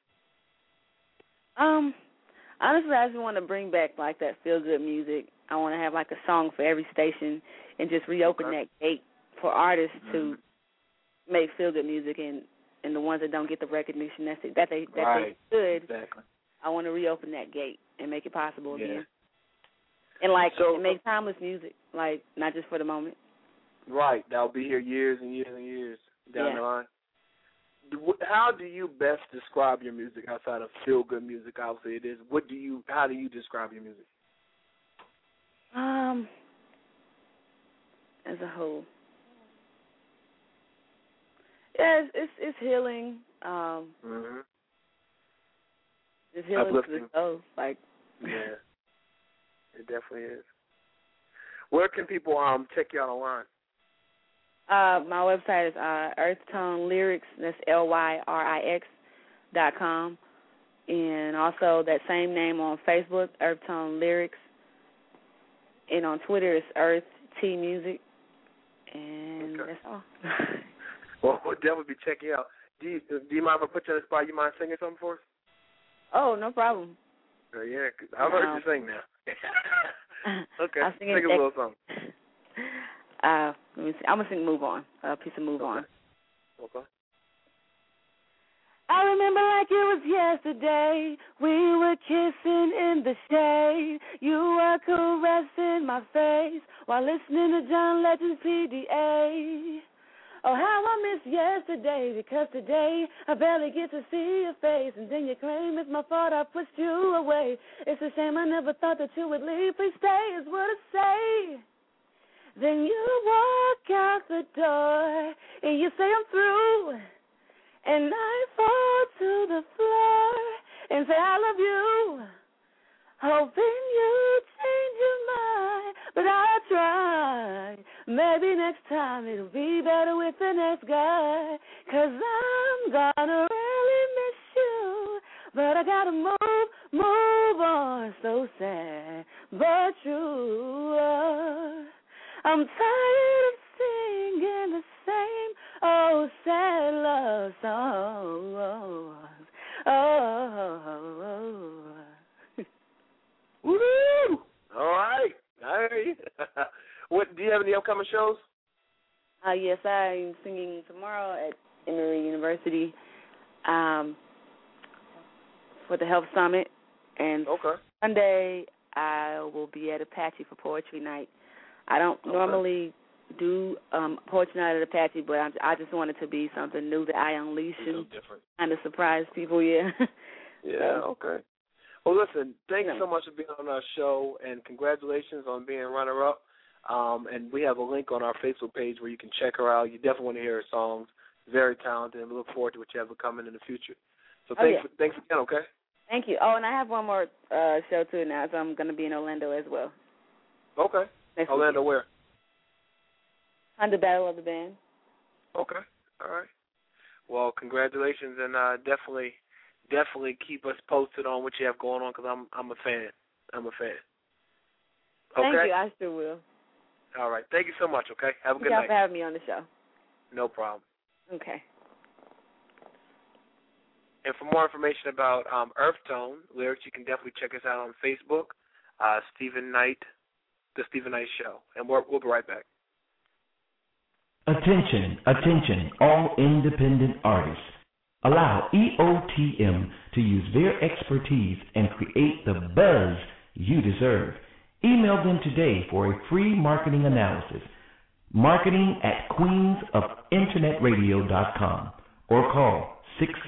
Honestly, I just want to bring back that feel-good music. I want to have a song for every station and just reopen that gate for artists to make feel-good music and the ones that don't get the recognition that they should. Exactly. I want to reopen that gate and make it possible again. And and make timeless music, not just for the moment. Right. That'll be here years and years and years down the line. How do you best describe your music outside of feel-good music? Obviously, it is. How do you describe your music? As a whole, yeah, it's healing. It's healing to the soul. Yeah, it definitely is. Where can people check you out online? My website is Earthtone Lyrics. That's LYRIX.com, and also that same name on Facebook, Earthtone Lyrics, and on Twitter it's Earth T Music, and that's all. Well, we'll definitely be checking out. Do you mind if I put you on the spot? You mind singing something for us? Oh, no problem. Yeah, I've heard you sing now. Okay, sing a little something. Let me see. I'm going to sing Move On, a piece of Move On. Okay. I remember like it was yesterday. We were kissing in the shade. You were caressing my face while listening to John Legend's PDA. Oh, how I miss yesterday, because today I barely get to see your face, and then you claim it's my fault I pushed you away. It's a shame I never thought that you would leave. Please stay is what I say. Then you walk out the door, and you say I'm through, and I fall to the floor and say I love you, hoping you change your mind, but I try. Maybe next time it'll be better with the next guy, 'cause I'm gonna really miss you, but I gotta move on. So sad, but true. I'm tired of singing the same old sad love songs. Woo! All right, I hear you. What do you have any upcoming shows? Yes, I'm singing tomorrow at Emory University for the Health Summit, and Sunday I will be at Apache for Poetry Night. I don't normally do Poetry Night at Apache, but I just want it to be something new that I unleash and kind of surprise people. Yeah. Yeah. Okay. Well, listen. Thanks so much for being on our show, and congratulations on being runner-up. And we have a link on our Facebook page where you can check her out. You definitely want to hear her songs. Very talented, and we look forward to what you have coming in the future. So thanks again, okay? Thank you. Oh, and I have one more show, too, now, so I'm going to be in Orlando as well. Okay. Orlando where? On the Battle of the Band. Okay. All right. Well, congratulations, and definitely keep us posted on what you have going on, because I'm a fan. Okay? Thank you. I sure will. All right. Thank you so much, okay? Have a good night. night. Thank you for having me on the show. No problem. Okay. And for more information about Earthtone Lyrics, you can definitely check us out on Facebook, Stephen Knight, The Stephen Knight Show. And we'll be right back. Attention, all independent artists. Allow EOTM to use their expertise and create the buzz you deserve. Email them today for a free marketing analysis. marketing@queensofinternetradio.com or call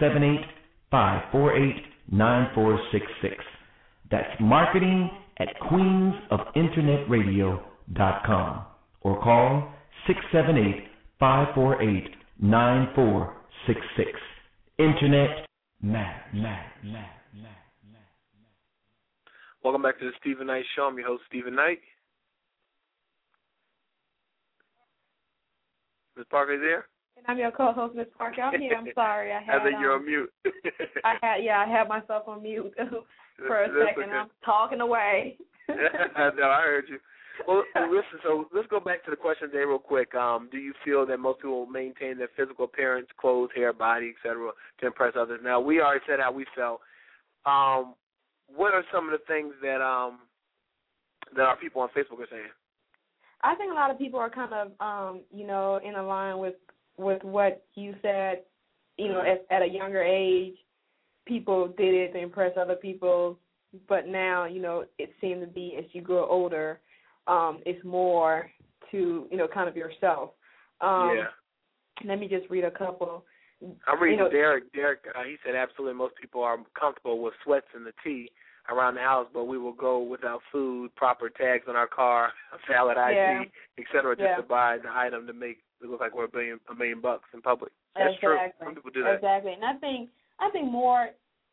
678-548-9466. That's marketing@queensofinternetradio.com or call 678-548-9466. Internet matters. Welcome back to the Stephen Knight Show. I'm your host, Stephen Knight. Ms. Parker, you there? And I'm your co-host, Ms. Parker. I'm here. I'm sorry. I think you're on mute. I had myself on mute for a second. Okay. I'm talking away. No, I heard you. Well, listen, so let's go back to the question today real quick. Do you feel that most people maintain their physical appearance, clothes, hair, body, etc., to impress others? Now, we already said how we felt. What are some of the things that our people on Facebook are saying? I think a lot of people are kind of, in line with what you said. At a younger age, people did it to impress other people, but now, it seems to be as you grow older, it's more to, kind of yourself. Let me just read a couple. I'm reading Derek. Derek, he said absolutely most people are comfortable with sweats and the tea around the house, but we will go without food, proper tags on our car, valid ID, et cetera, just to buy the item to make it look like we're $1 million in public. That's true. Some people do that. Exactly. And I think more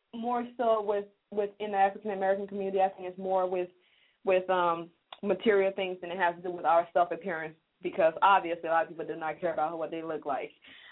so within the African American community, I think it's more with material things than it has to do with our self appearance, because obviously a lot of people do not care about what they look like.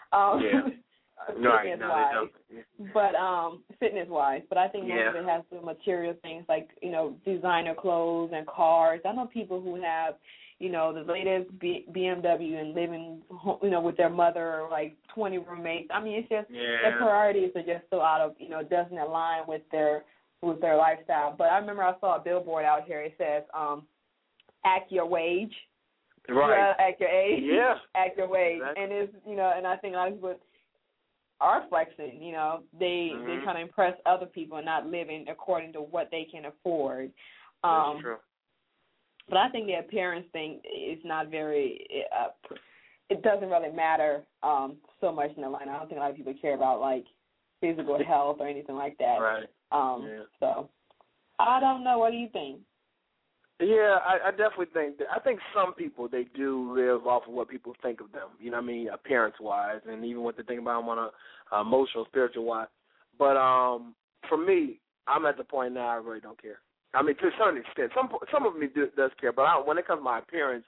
Fitness-wise. But fitness-wise. But I think most of it has to do with material things like, designer clothes and cars. I know people who have, the latest BMW and living, with their mother or like 20 roommates. I mean, it's just their priorities are just so out of, doesn't align with their lifestyle. But I remember I saw a billboard out here. It says, act your wage. Right. Act your age. Yeah. Act your wage. Exactly. And it's, and I think a lot of people are flexing, they kind of impress other people and not living according to what they can afford. That's true. But I think the appearance thing is not very, it doesn't really matter so much in Atlanta. I don't think a lot of people care about, like, physical health or anything like that. Right. So, I don't know. What do you think? Yeah, I definitely think that. I think some people, they do live off of what people think of them, appearance-wise, and even what they think about them on a emotional, spiritual-wise. But for me, I'm at the point now I really don't care. I mean, to a certain extent. Some of me does care, but when it comes to my appearance,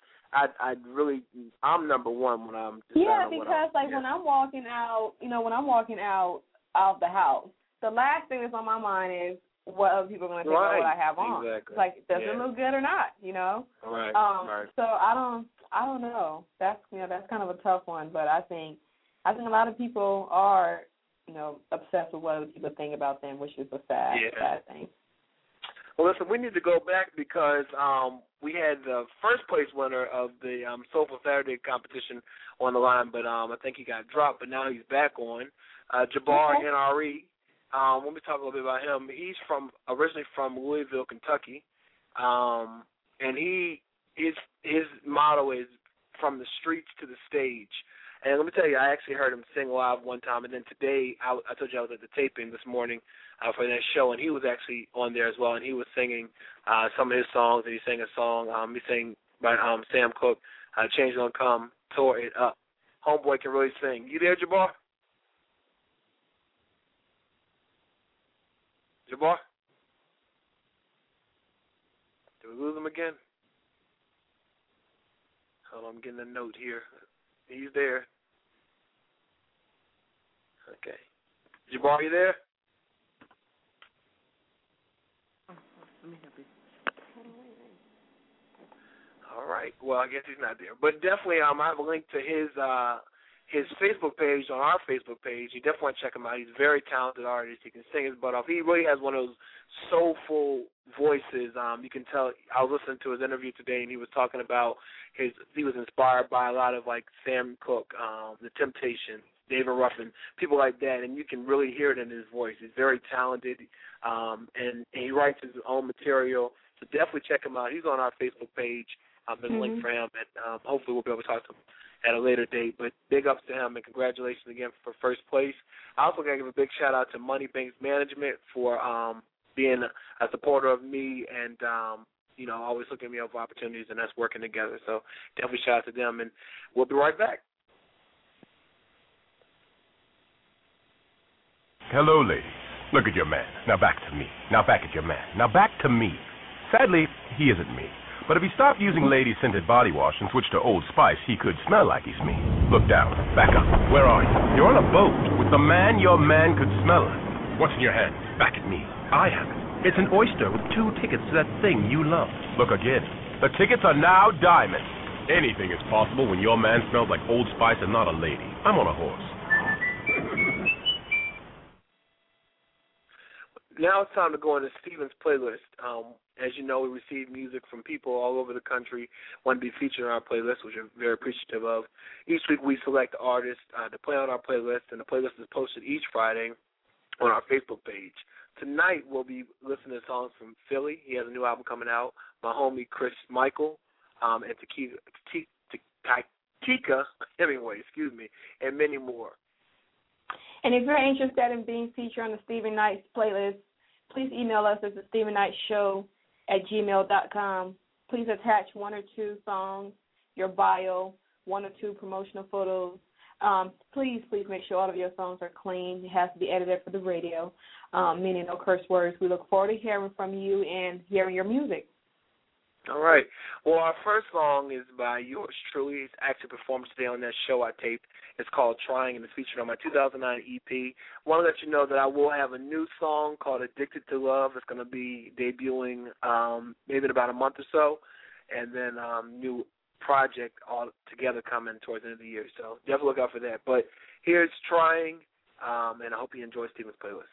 I'm number one when I'm deciding when I'm walking out, when I'm walking out of the house, the last thing that's on my mind is what other people are going to think about what I have on. Exactly. Like, does it look good or not? Right. So I don't know. That's kind of a tough one. But I think a lot of people are obsessed with what other people think about them, which is a sad thing. Well, listen, we need to go back because we had the first place winner of the Soulful Saturday competition on the line, but I think he got dropped. But now he's back on. Jabbar NRE. Let me talk a little bit about him. He's originally from Louisville, Kentucky, and his motto is from the streets to the stage. And let me tell you, I actually heard him sing live one time, and then today I told you I was at the taping this morning for that show, and he was actually on there as well, and he was singing some of his songs, and he sang a song he sang by Sam Cooke, Change Don't Come, Tore It Up. Homeboy can really sing. You there, Jabbar? Jabbar? Did we lose him again? Hold on, I'm getting a note here. He's there. Okay. Jabbar, you there? All right. Well, I guess he's not there. But definitely, I have a link to his Facebook page on our Facebook page. You definitely want to check him out. He's a very talented artist. He can sing his butt off. He really has one of those soulful voices. You can tell. I was listening to his interview today, and he was talking about he was inspired by a lot of like Sam Cooke, The Temptations, David Ruffin, people like that, and you can really hear it in his voice. He's very talented, and he writes his own material. So definitely check him out. He's on our Facebook page. There's a link for him, and hopefully we'll be able to talk to him at a later date. But big ups to him, and congratulations again for first place. I also got to give a big shout-out to Money Banks Management for being a supporter of me and, always looking at me for opportunities, and us working together. So definitely shout out to them, and we'll be right back. Hello, ladies. Look at your man. Now back to me. Now back at your man. Now back to me. Sadly, he isn't me. But if he stopped using lady-scented body wash and switched to Old Spice, he could smell like he's me. Look down. Back up. Where are you? You're on a boat with the man your man could smell like. What's in your hand? Back at me. I have it. It's an oyster with 2 tickets to that thing you love. Look again. The tickets are now diamond. Anything is possible when your man smells like Old Spice and not a lady. I'm on a horse. Now it's time to go into Steven's playlist. As you know, we receive music from people all over the country want to be featured on our playlist, which we're very appreciative of. Each week we select artists to play on our playlist, and the playlist is posted each Friday on our Facebook page. Tonight we'll be listening to songs from Philly. He has a new album coming out. My homie Chris Michael and Tika Hemingway, and many more. And if you're interested in being featured on the Stephen Knight playlist, please email us at thestephenknightshow@gmail.com. Please attach 1 or 2 songs, your bio, 1 or 2 promotional photos. Please make sure all of your songs are clean. It has to be edited for the radio, meaning no curse words. We look forward to hearing from you and hearing your music. All right. Well, our first song is by yours truly. It's actually performed today on that show I taped. It's called Trying, and it's featured on my 2009 EP. I want to let you know that I will have a new song called Addicted to Love. It's going to be debuting maybe in about a month or so, and then new project all together coming towards the end of the year. So definitely look out for that. But here's Trying, and I hope you enjoy Stephen's playlist.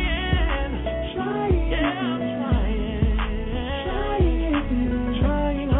Trying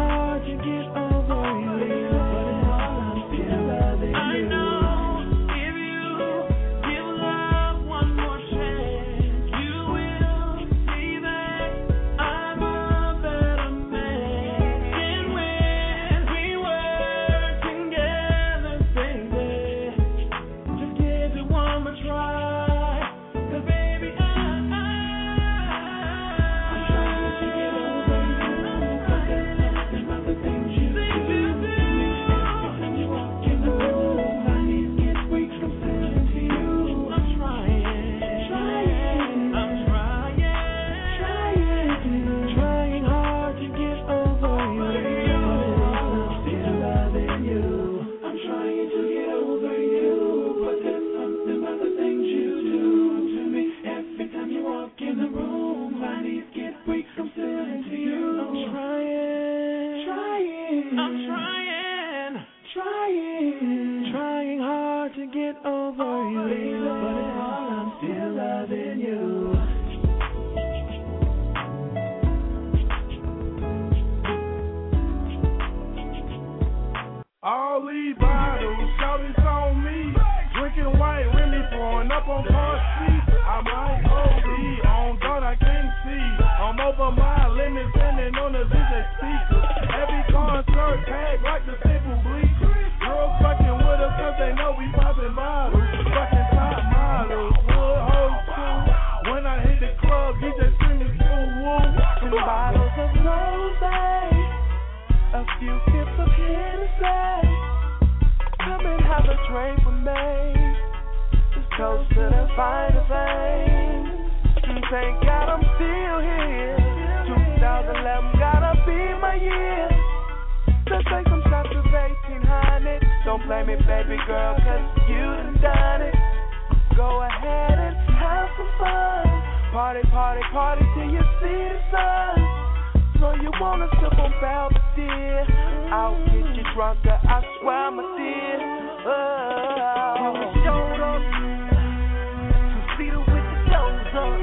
few sips of Hennessy. Come and have a drink with me. Just toast to the finer things. Thank God I'm still here. 2011 gotta be my year. Let's take some shots of 1800. Don't blame me, baby girl, cause you done it. Go ahead and have some fun. Party, party, party till you see the sun. So you wanna sip on Belvedere? I'll get you drunker, I swear, my dear. When we showed up, some cedar with the toes up.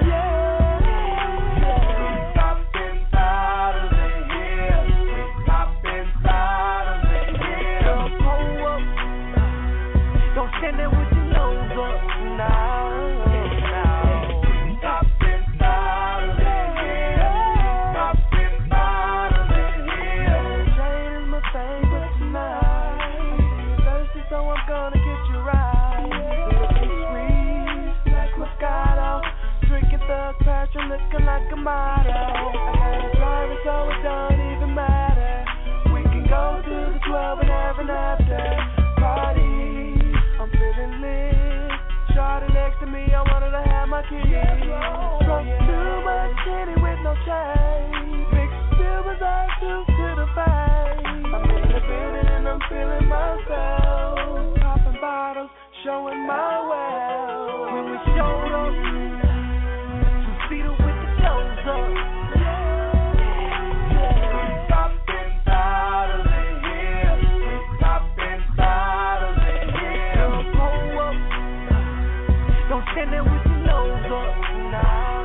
Stand there with your nose up now. Poppin' bottles in here. Poppin' bottles in here. Jane is my favorite tonight. Thirsty, so I'm gonna get you right. Looking sweet like Moscato. Drinking Thug Passion, looking like a model. I had a driver, so it don't even matter. We can go to the club and have an after party. I'm feeling lit. Shawty next to me, I wanted to have my key. Drunk too much kitty with no shade. Mixed silvers, I shoot to the face. I'm in the building and I'm feeling myself. Popping bottles, showing my well. When we showed up, some cedar with the toes up. Stand there with your nose up now.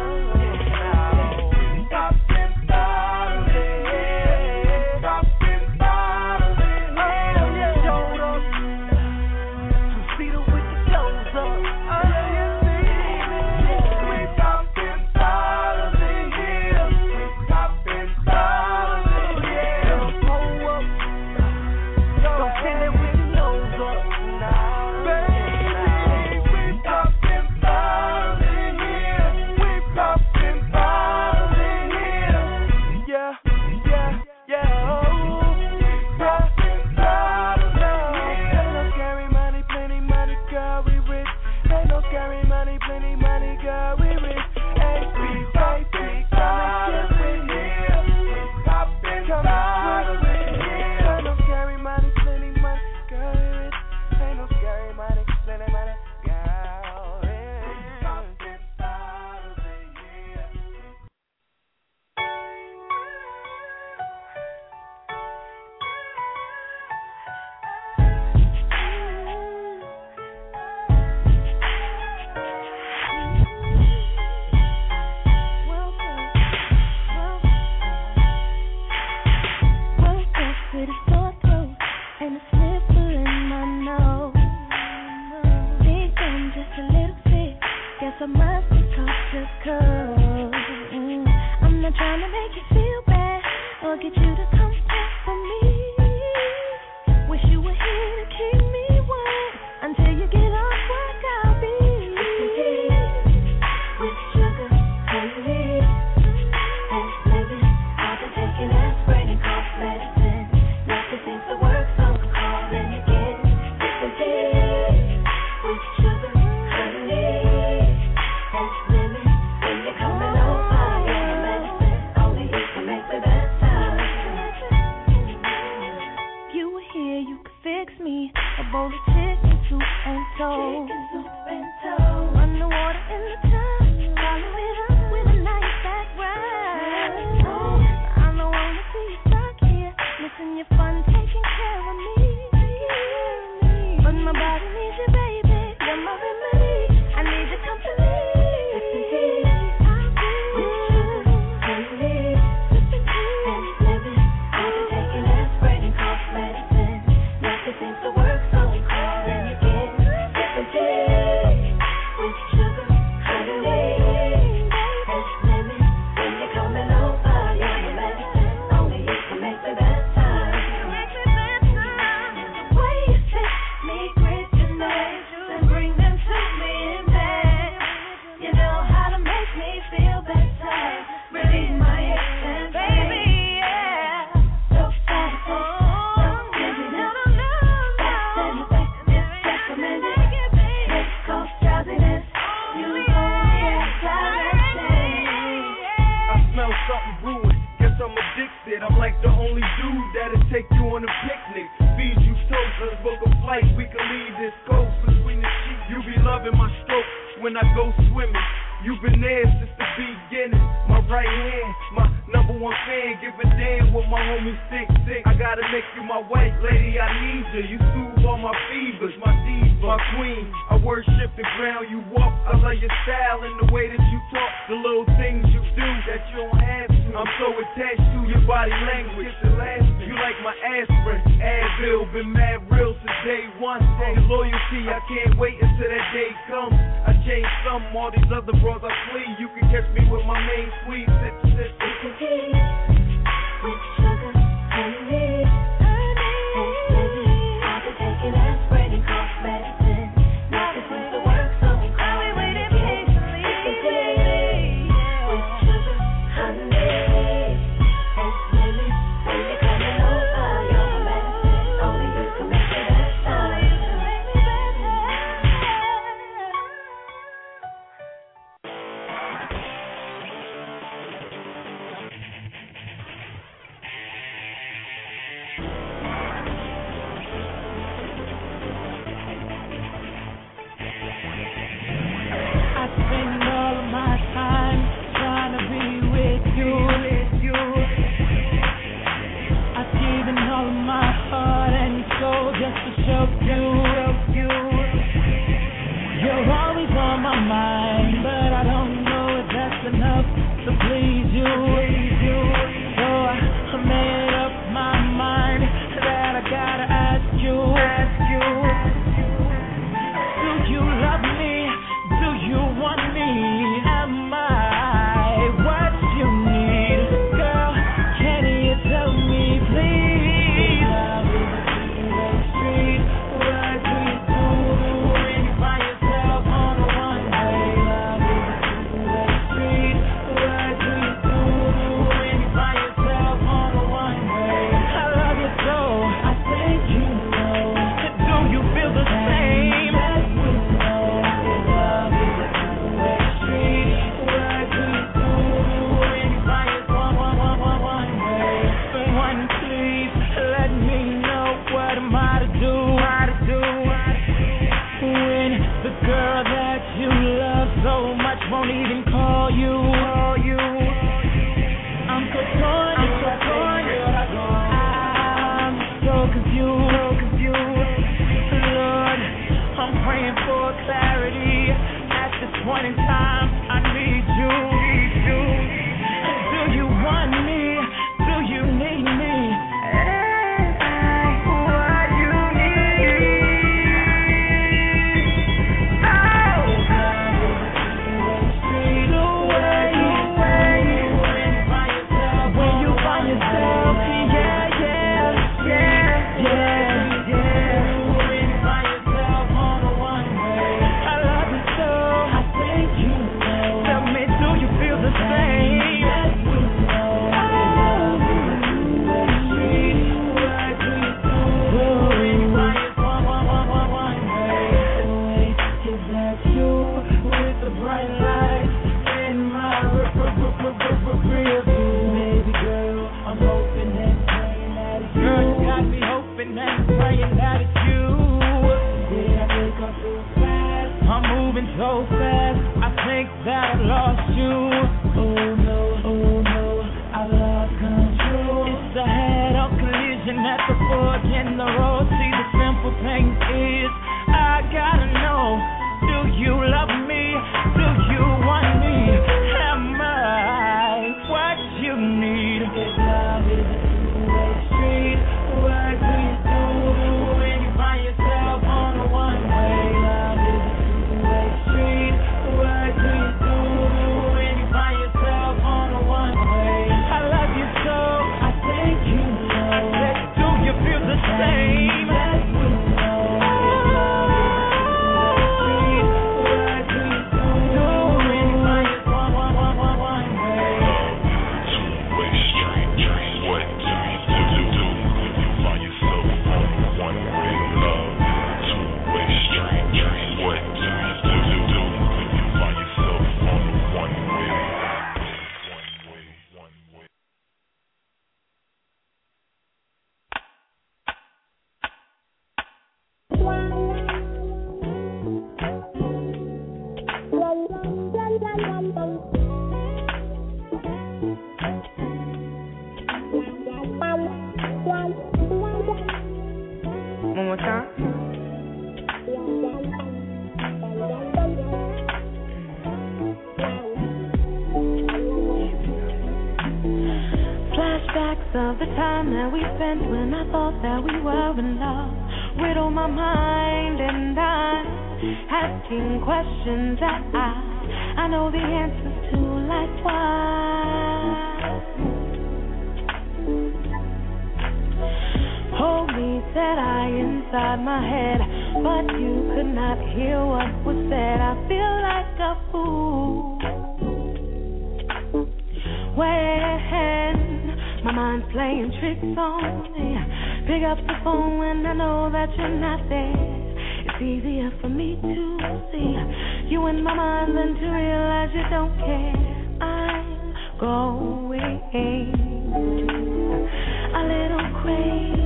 Poppin' bottles in here. Poppin' bottles in here. Showed up. Some cedar with the toes up. You see me. We poppin' bottles in here. We poppin' bottles in here. Pull up. Don't stand there with your nose up now. Baby, we poppin' bottles in here. We poppin' bottles in here. Yeah, yeah, yeah. Oh, poppin' bottles in here. Ain't no scary money, plenty money, girl, we rich. Ain't no scary money, plenty money, girl, we rich. AP, baby, come and get with me. Poppin' bottles in here. Ain't no scary money, plenty money, girl, we rich. Ain't no scary money, plenty money, girl, we rich. Poppin' bottles in here. Woke up with a sore throat and a sniffle in my nose. Think I'm just a little sick. Guess I must have caught the cold. I'm not trying to make you feel bad or get you to come back for me. Wish you were here to keep me warm until you get off work. I'll be with sugar, honey, and maybe I've been taking aspirin and cough medicine. Nothing seems to work, so I'm calling again. Listen, with sugar, honey, and lemon. When you're coming over, your medicine only it. I'm like the only dude that'll take you on a picnic. Feed you toast, let's book a flight. We can leave this coast between the sheets. You be loving my stroke when I go swimming. You've been there since the beginning. My right hand, my number one fan. Give a damn what my homie sick. I gotta make you my wife, lady, I need you. You soothe all my fevers, my diva, my queen. I worship the ground you walk. I love your style and the way that you talk. The little things you do that you don't have to. I'm so attached to your body language. You like my aspirin, Advil. Been mad real since day one. Your loyalty, I can't wait until that day comes. I changed some, all these other bros I flee. You can catch me with my main squeeze. With sugar, honey. I've been taking aspirin and cough medicine. Nothing seems to work, so I'm waiting patiently. With sugar, honey. When you're coming over, you're my medicine. Only you can make me better. You're always on my mind, but I don't know if that's enough to please you. So I made up my mind that I gotta ask you. Do you love me? Do you want me? Am I what you need? Girl, can you tell me, please? Won't even call you. I'm so torn. I'm so confused. Lord, I'm praying for clarity. At this point in time, I need you. Do you want me? Do you need me? So fast, I think that I lost you. Oh no, I lost control. It's a head-on collision at the fork in the road. See, the simple thing is, I gotta know, do you love me? Do you want me? Am I what you need? If love is a two-way street, what do you do when you find yourself on a one-way? Love is a two-way street. What do you do when you find yourself on a one-way? I love you so, I think you know. Do you feel the same? One more time. Flashbacks of the time that we spent when I thought that we were in love. Riddle my mind and I'm asking questions that I know the answers to, like why. Hold me, said I, inside my head, but you could not hear what was said. I feel like a fool when my mind's playing tricks on me. Pick up the phone when I know that you're not there. It's easier for me to see you in my mind than to realize you don't care. I'm going a little crazy.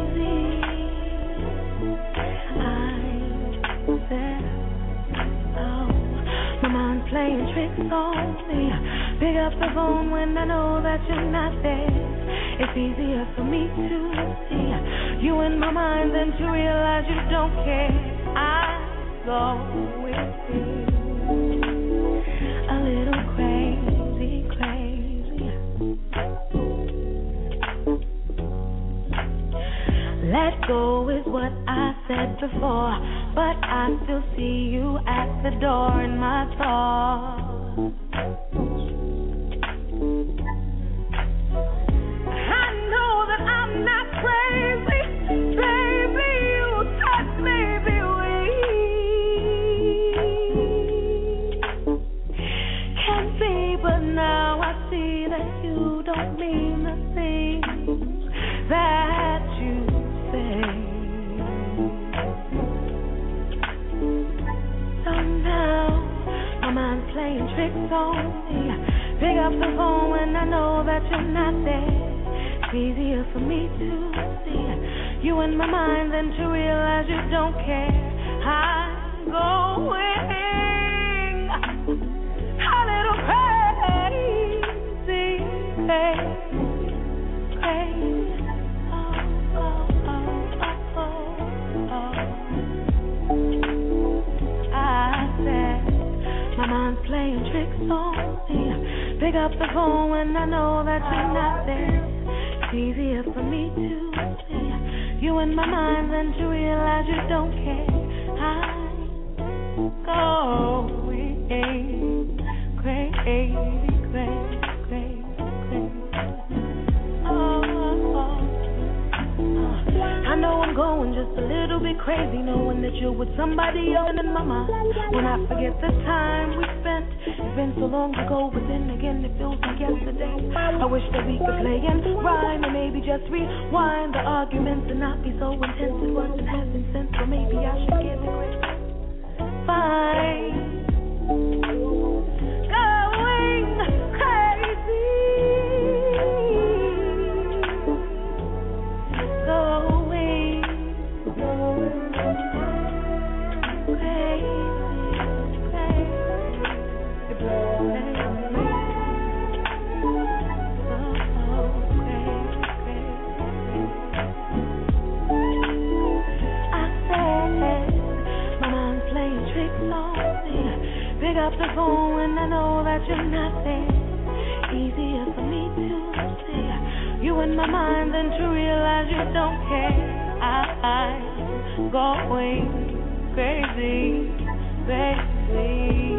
My mind's playing tricks on me. Pick up the phone when I know that you're not there. It's easier for me to see you in my mind than to realize you don't care. I'm going a little crazy, crazy. Let go is what I said before, but I still see you at the door in my thoughts. I know that I'm not crazy, baby, you touch me, can't see, but now I see that you don't mean the things that you say. So now my mind's playing tricks on me. Pick up the phone when I know that you're not there. It's easier for me to see you in my mind than to realize you don't care. I'm going a little crazy, crazy. My mind's playing tricks on me. Pick up the phone when I know that you're not there. It's easier for me to see you in my mind than to realize you don't care. I'm going crazy, crazy, crazy, crazy. I know I'm going just a little bit crazy, knowing that you're with somebody else in my mind. When I forget the time we spent, it's been so long ago, but then again it feels like yesterday. I wish that we could play and rhyme and maybe just rewind the arguments and not be so intense. It wasn't happening since, so maybe I should get the grip. Fine. Going crazy. Pick up the phone when I know that you're not there. Easier for me to see you in my mind than to realize you don't care. I'm going crazy, crazy.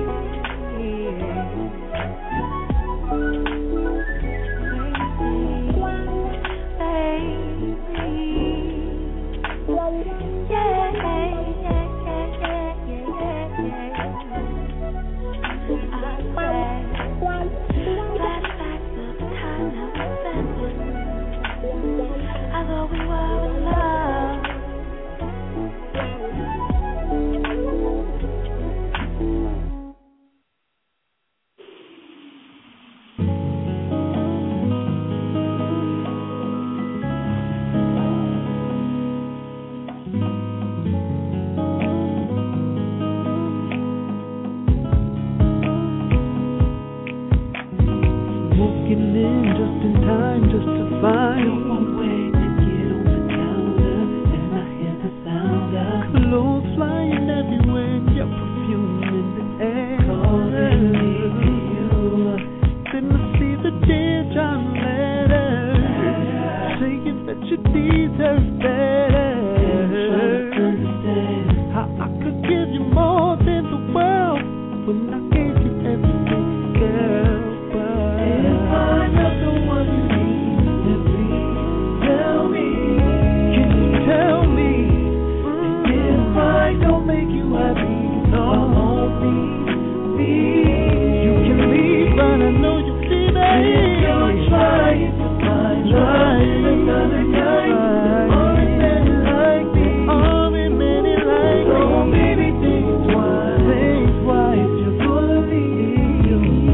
Checking in just in time, just to find one way to get on the calendar, and I hear the sound of clothes flying everywhere, your perfume in the air. Calling me to you. Then I see the teardrop letters saying that you deserve better. Understand how I could give you more than the world when I gave you everything, girl. But if I'm not the one you need, then please tell me. Can you tell me? And if I don't make you happy, I'll only be. You can leave, but I know you see that. If you're trying to find another guy, or a man like me, or a man like me, so many things why if you're gonna leave,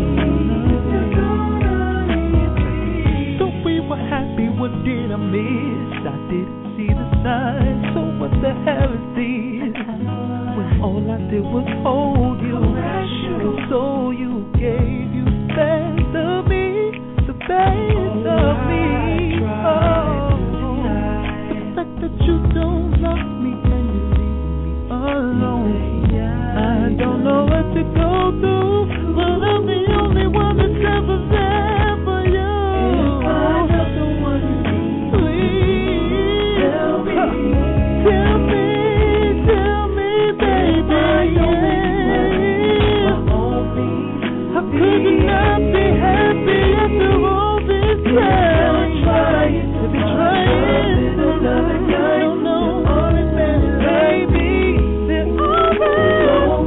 so we were happy, what did I miss? I didn't see the signs, so what the hell is this? When all I did was hold you, console you, gave you the best of me, the best of me. Oh, the fact that you don't love me and you leave me alone, I don't know what to go through, but I'm the only one that's ever there for you. If I'm not the one you need, please tell me, baby. How could you not be happy after all this time? To be trying another guy, don't know all this man, baby. They're all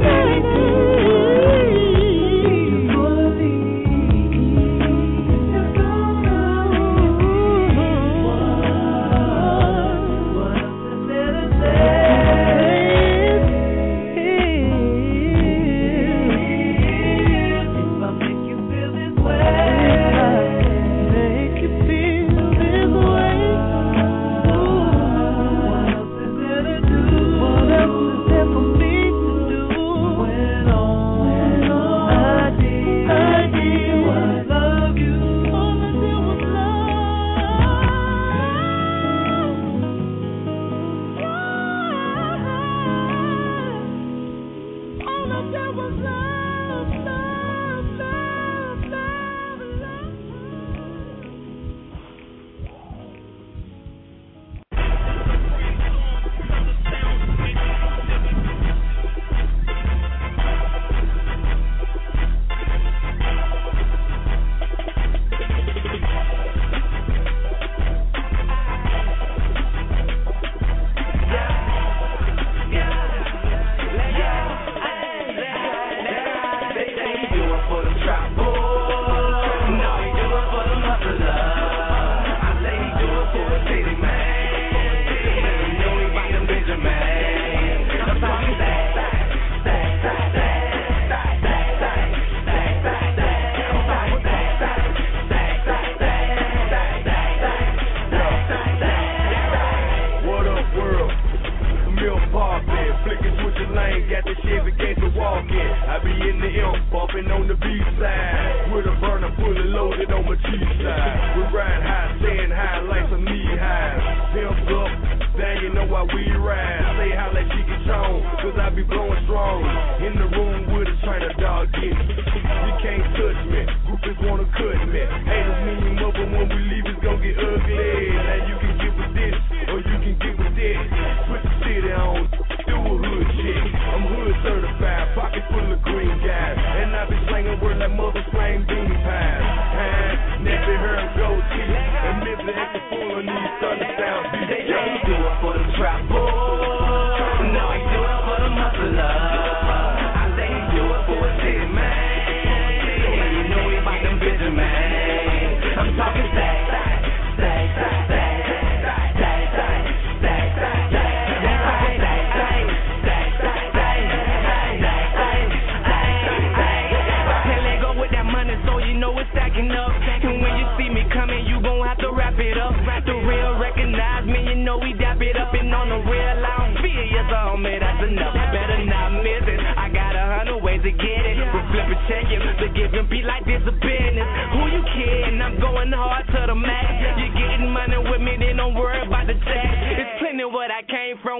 check it. To give him beat like this a business. Who you kidding? I'm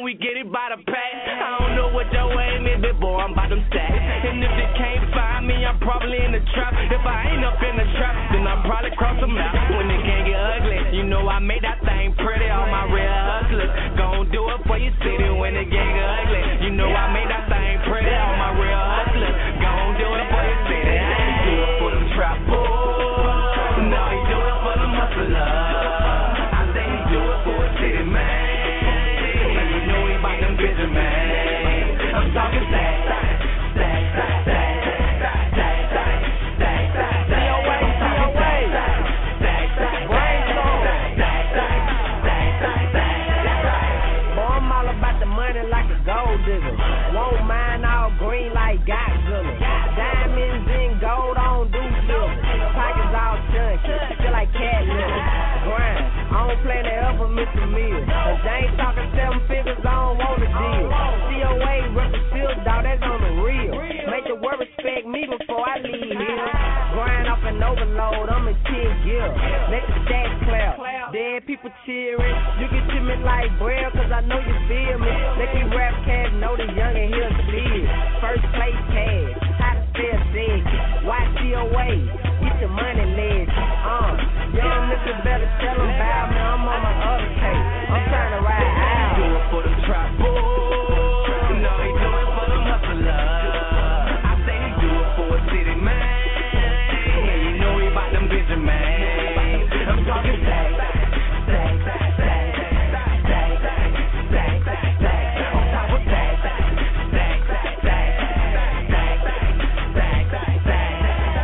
and we get it by the pack. I don't know what your aim is, but boy, I'm by them stacks. And if they can't find me, I'm probably in the trap. If I ain't up in the trap, then I'll probably cross them out. When it can't get ugly, you know I made that thing pretty. All my real hustlers gon' do it for your city. When it can't get ugly, you know I made that thing pretty. All my real hustlers gon' do it for your city. I ain't do it for them trap boys. No, he do it for them hustlers. I say he do it for a city man. And you know he bout them bitches, man. I'm talking stack, stack, stack, stack, stack, stack, stack, stack, stack, stack, stack. See your way, see your way. Stack, stack, brainstorm. Stack, stack, stack, stack, stack. Boy, I'm all about the money like a gold digger. Won't mind all green like Godzilla. Diamonds and gold on do silver. Pockets all chunky, feel like cat litter. Grind, I don't plan to ever miss a meal. Cause they ain't talking 7 figures, I don't want a deal. COA, record still, dog, that's on the real. Make the world respect me before I leave here. Grind off an overload, I'm in 10 gear. Let the stats clap, dead people cheering. You can treat me like Braille, cause I know you feel me. Let these rap cats know the young and he'll see it. First place cash, how to spell dead. YCOA, get your money led. Young Mr. better tell them about me, I'm on my other case. I'm trying to ride out. Do it for them trap boys. No, he do it for them hustlers. I say he do it for a city man. And you know he bout them bitches, man. I'm talking stack, stack, stack, stack, stack, stack, stack, stack, stack, on top of stack, stack, stack, stack, stack, stack, stack, stack, stack.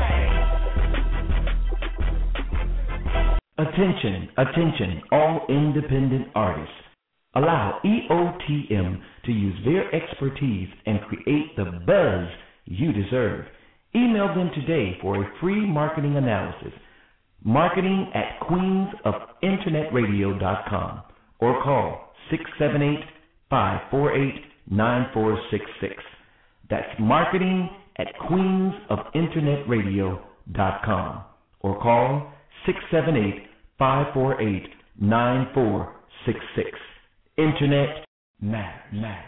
Attention, attention, all independent artists. Allow EOTM to use their expertise and create the buzz you deserve. Email them today for a free marketing analysis. marketing@queensofinternetradio.com or call 678-548-9466. That's marketing@queensofinternetradio.com or call 678-548-9466. Internet matters.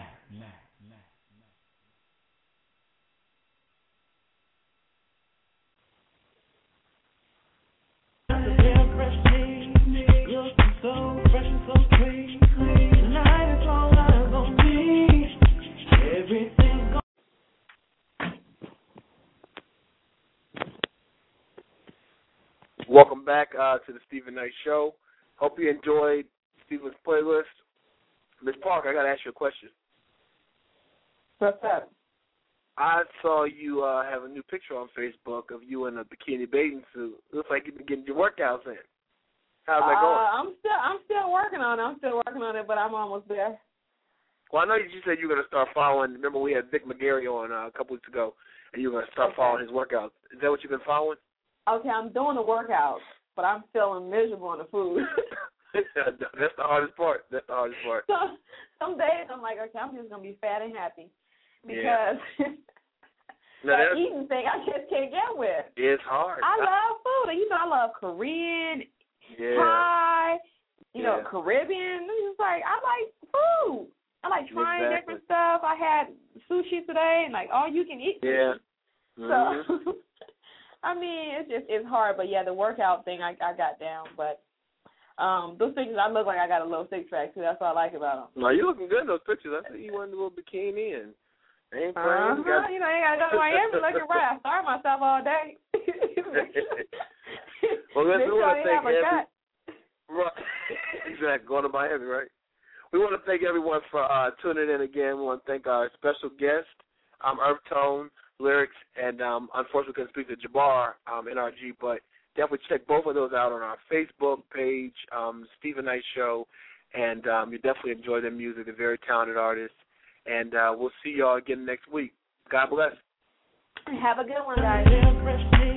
Welcome back to the Stephen Knight Show. Hope you enjoyed Stephen's playlist. Ms. Park, I got to ask you a question. What's up? I saw you have a new picture on Facebook of you in a bikini bathing suit. Looks like you've been getting your workouts in. How's that going? I'm still working on it, but I'm almost there. Well, I know you said you were going to start following. Remember we had Vic McGarry on a couple weeks ago, and you were going to start following his workouts. Is that what you've been following? Okay, I'm doing the workouts, but I'm feeling miserable on the food. That's the hardest part. Some days I'm like, okay, I'm just going to be fat and happy because that eating thing I just can't get with. It's hard. I love food. You know, I love Korean, Thai, Caribbean. It's just like, I like food. I like trying different stuff. I had sushi today and like all you can eat. Yeah. Mm-hmm. So, I mean, it's hard, but yeah, the workout thing I got down, but those pictures, I look like I got a little six-pack, too. That's what I like about them. No, you looking good in those pictures. I see you wearing a little bikini and ain't playing. You know, I ain't got to go to Miami looking right. I starve myself all day. Well, listen, we want to thank exactly, going to Miami, right? We want to thank everyone for tuning in again. We want to thank our special guest, Earth Tone, Lyrics, and unfortunately couldn't speak to Jabbar, NRG, but definitely check both of those out on our Facebook page, Stephen Knight Show, and you definitely enjoy their music. They're very talented artists, and we'll see y'all again next week. God bless. Have a good one, guys.